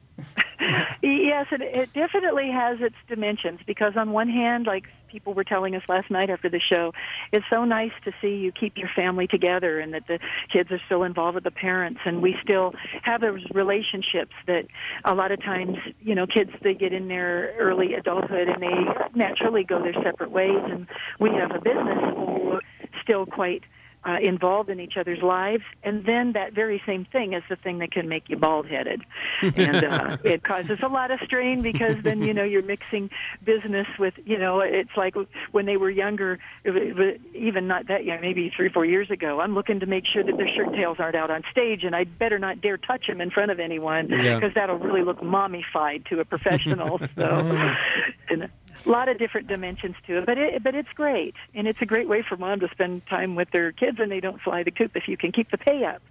S14: Yes, it definitely has its dimensions, because on one hand, like people were telling us last night after the show, it's so nice to see you keep your family together and that the kids are still involved with the parents, and we still have those relationships that a lot of times, kids, they get in their early adulthood and they naturally go their separate ways, and we have a business still quite involved in each other's lives, and then that very same thing is the thing that can make you bald-headed, and it causes a lot of strain, because then you're mixing business with it's like when they were younger, even not that young, maybe 3 or 4 years ago, I'm looking to make sure that their shirt tails aren't out on stage, and I'd better not dare touch them in front of anyone, because that'll really look mommified to a professional. So and a lot of different dimensions to it, but it's great, and it's a great way for mom to spend time with their kids, and they don't fly the coop if you can keep the pay up.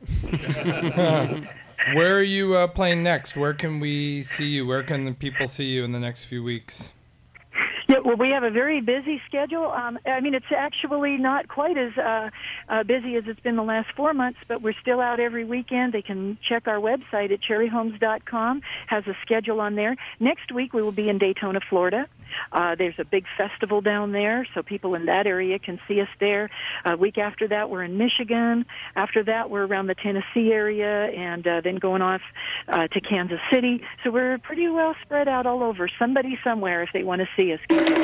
S3: Where are you playing next? Where can we see you? Where can the people see you in the next few weeks?
S14: Yeah, well, we have a very busy schedule. It's actually not quite as busy as it's been the last 4 months, but we're still out every weekend. They can check our website at cherryhomes.com, has a schedule on there. Next week, we will be in Daytona, Florida. There's a big festival down there, so people in that area can see us there. A week after that, we're in Michigan. After that, we're around the Tennessee area, and then going off to Kansas City. So we're pretty well spread out all over. Somebody somewhere, if they want to see us.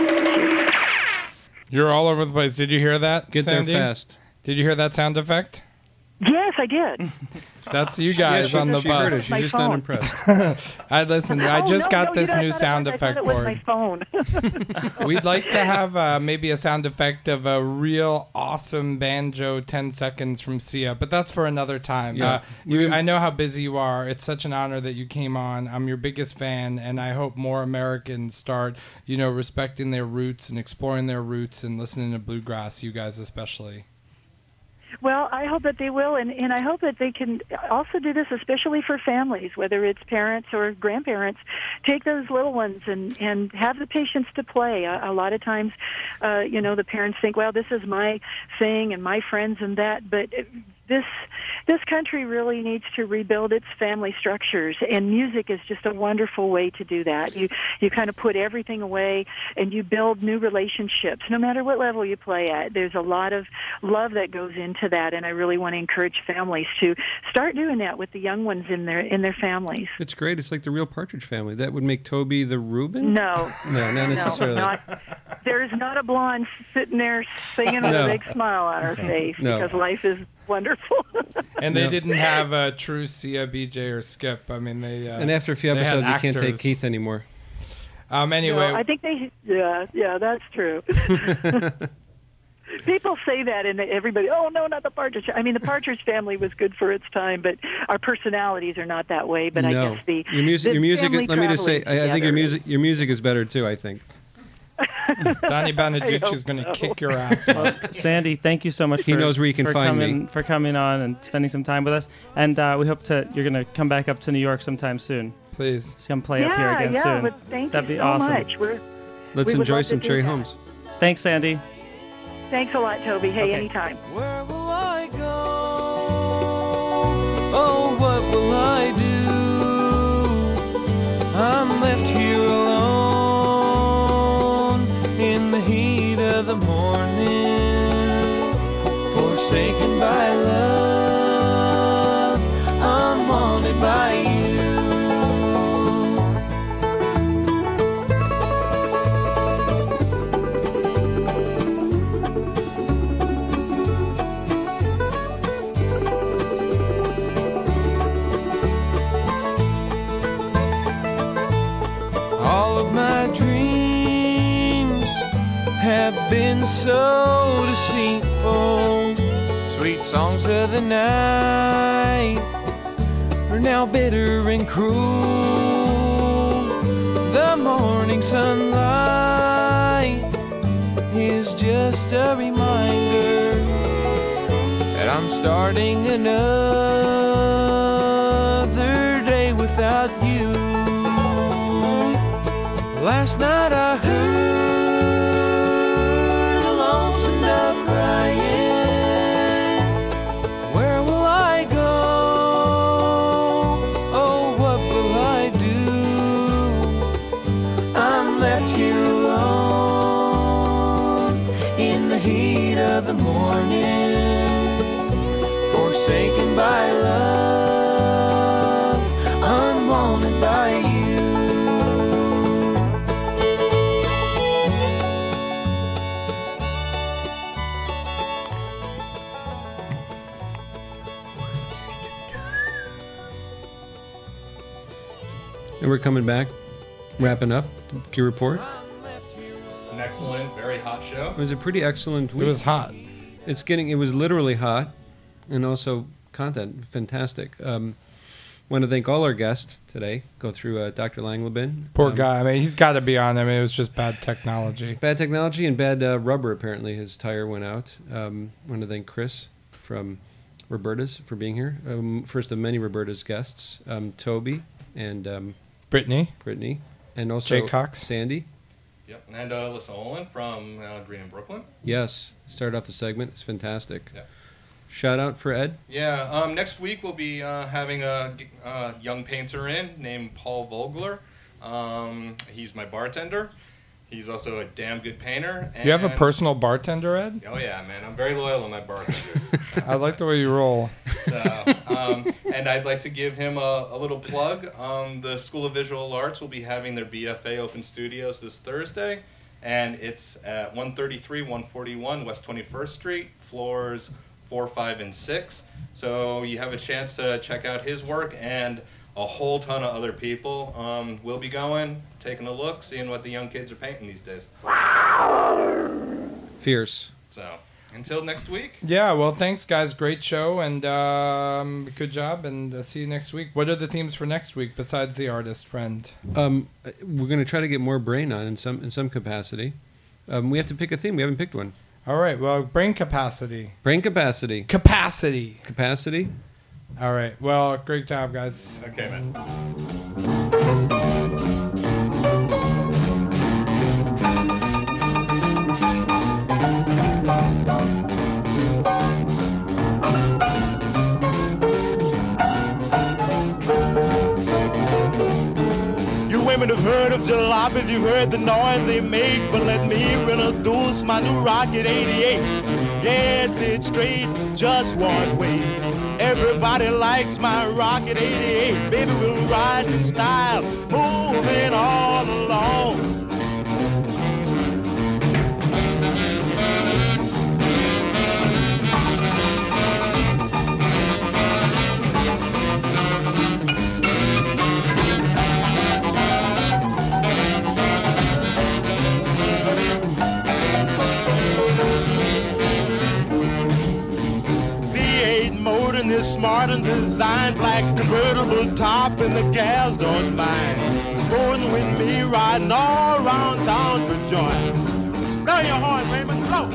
S3: You're all over the place. Did you hear that,
S1: Get
S3: Sandy?
S1: there fast.
S3: Did you hear that sound effect?
S14: Yes, I did.
S3: That's you guys on the
S1: she heard it.
S3: bus.
S1: She's just unimpressed.
S3: I just got this new sound
S14: I
S3: effect
S14: thought it was
S3: board.
S14: my phone.
S3: We'd like to have maybe a sound effect of a real awesome banjo 10 seconds from Sia, but that's for another time.
S1: Yeah.
S3: I know how busy you are. It's such an honor that you came on. I'm your biggest fan, and I hope more Americans start, respecting their roots and exploring their roots and listening to bluegrass, you guys especially.
S14: Well, I hope that they will, and I hope that they can also do this, especially for families, whether it's parents or grandparents. Take those little ones and have the patience to play. A lot of times, the parents think, well, this is my thing and my friends and that, but this country really needs to rebuild its family structures, and music is just a wonderful way to do that. You kind of put everything away and you build new relationships, no matter what level you play at. There's a lot of love that goes into that, and I really want to encourage families to start doing that with the young ones in their families.
S1: It's great. It's like the real Partridge Family. That would make Toby the Reuben?
S14: No,
S1: not necessarily.
S14: There's not a blonde sitting there singing with a big smile on her face, because life is wonderful.
S3: And they didn't have a true Sia, BJ, or Skip. I mean, they
S1: and after a few episodes, you can't take Keith anymore.
S3: Anyway,
S14: I think yeah, that's true. People say that, and everybody, oh no, not the Partridge. I mean, the Partridge Family was good for its time, but our personalities are not that way. But I guess
S1: your music. Let me just say, I think your music is better too. I think.
S3: Donnie Bonaducci is going to kick your ass, Mark.
S11: Sandy, thank you so much.
S1: He knows where you can find me.
S11: For coming on and spending some time with us, and we hope you're going to come back up to New York sometime soon.
S3: Please,
S11: just come play up here again soon.
S14: But thank
S11: That'd
S14: you
S11: be
S14: so
S11: awesome.
S14: much.
S1: Let's enjoy some Cherry Homes.
S11: Thanks, Sandy.
S14: Thanks a lot, Toby. Hey,
S11: Okay.
S14: anytime.
S15: Where will I go? Oh, what will I do? I'm left here alone in the heat of the morning, forsaken by love, unwanted by you. been so deceitful. Sweet songs of the night are now bitter and cruel. The morning sunlight is just a reminder that I'm starting another day without you. Last night I heard a lonesome dove crying. Where will I go? Oh, what will I do? I'm left here alone in the heat of the morning, forsaken by love, unwanted by you.
S1: And we're coming back, wrapping up the Q Report.
S2: An excellent, very hot show.
S1: It was a pretty excellent week.
S3: It was hot.
S1: It was literally hot, and also content fantastic. Want to thank all our guests today. Go through Dr. Langlebin.
S3: Poor guy. I mean, he's got to be on. I mean, it was just bad technology.
S1: Bad technology and bad rubber, apparently. His tire went out. Want to thank Chris from Roberta's for being here. First of many Roberta's guests. Toby and
S3: Brittany,
S1: and also
S3: Jay Cox,
S1: Sandy.
S2: Yep, and Alyssa Olin from Green in Brooklyn.
S1: Yes, started off the segment. It's fantastic.
S2: Yeah.
S1: Shout out for Ed.
S2: Yeah, next week we'll be having a young painter in named Paul Vogler. He's my bartender. He's also a damn good painter. And
S3: you have a personal bartender, Ed?
S2: Oh yeah, man, I'm very loyal to my bartenders.
S3: I like the way you roll.
S2: So, and I'd like to give him a little plug. The School of Visual Arts will be having their BFA Open Studios this Thursday, and it's at 133, 141 West 21st Street, floors 4, 5, and 6. So you have a chance to check out his work, and a whole ton of other people will be going, taking a look, seeing what the young kids are painting these days.
S1: Fierce.
S2: So, until next week.
S3: Yeah, well, thanks, guys. Great show, and good job, and see you next week. What are the themes for next week besides the artist friend?
S1: We're going to try to get more Brain on in some capacity. We have to pick a theme. We haven't picked one.
S3: All right, well, brain capacity.
S1: Brain capacity.
S3: Capacity.
S1: Capacity.
S3: All right, well, great job, guys.
S2: Okay, man.
S16: You women have heard of jalopies, you've heard the noise they make, but let me introduce my new Rocket 88. Yes, it's straight, just one way. Everybody likes my Rocket 88. Baby, we'll ride in style, moving all along. Is smart and designed, black convertible top, and the gals don't mind. Sporting with me, riding all around town for joy. Blow your horn, Raymond, blow.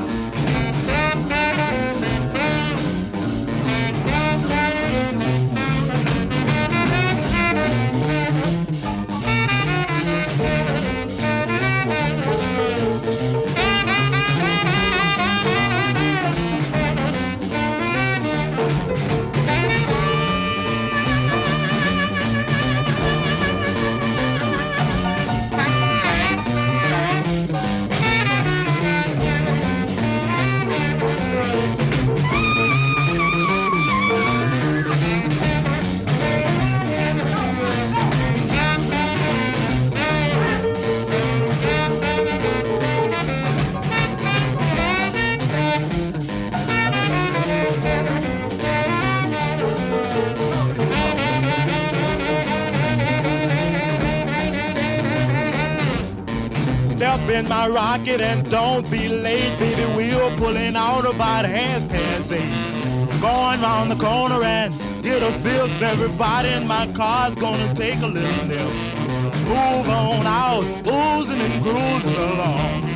S16: spin my rocket and don't be late, baby. We're pulling out about 8:30. Going round the corner and hit a fifth. Everybody in my car's gonna take a little nip. Move on out, oozing and cruising along.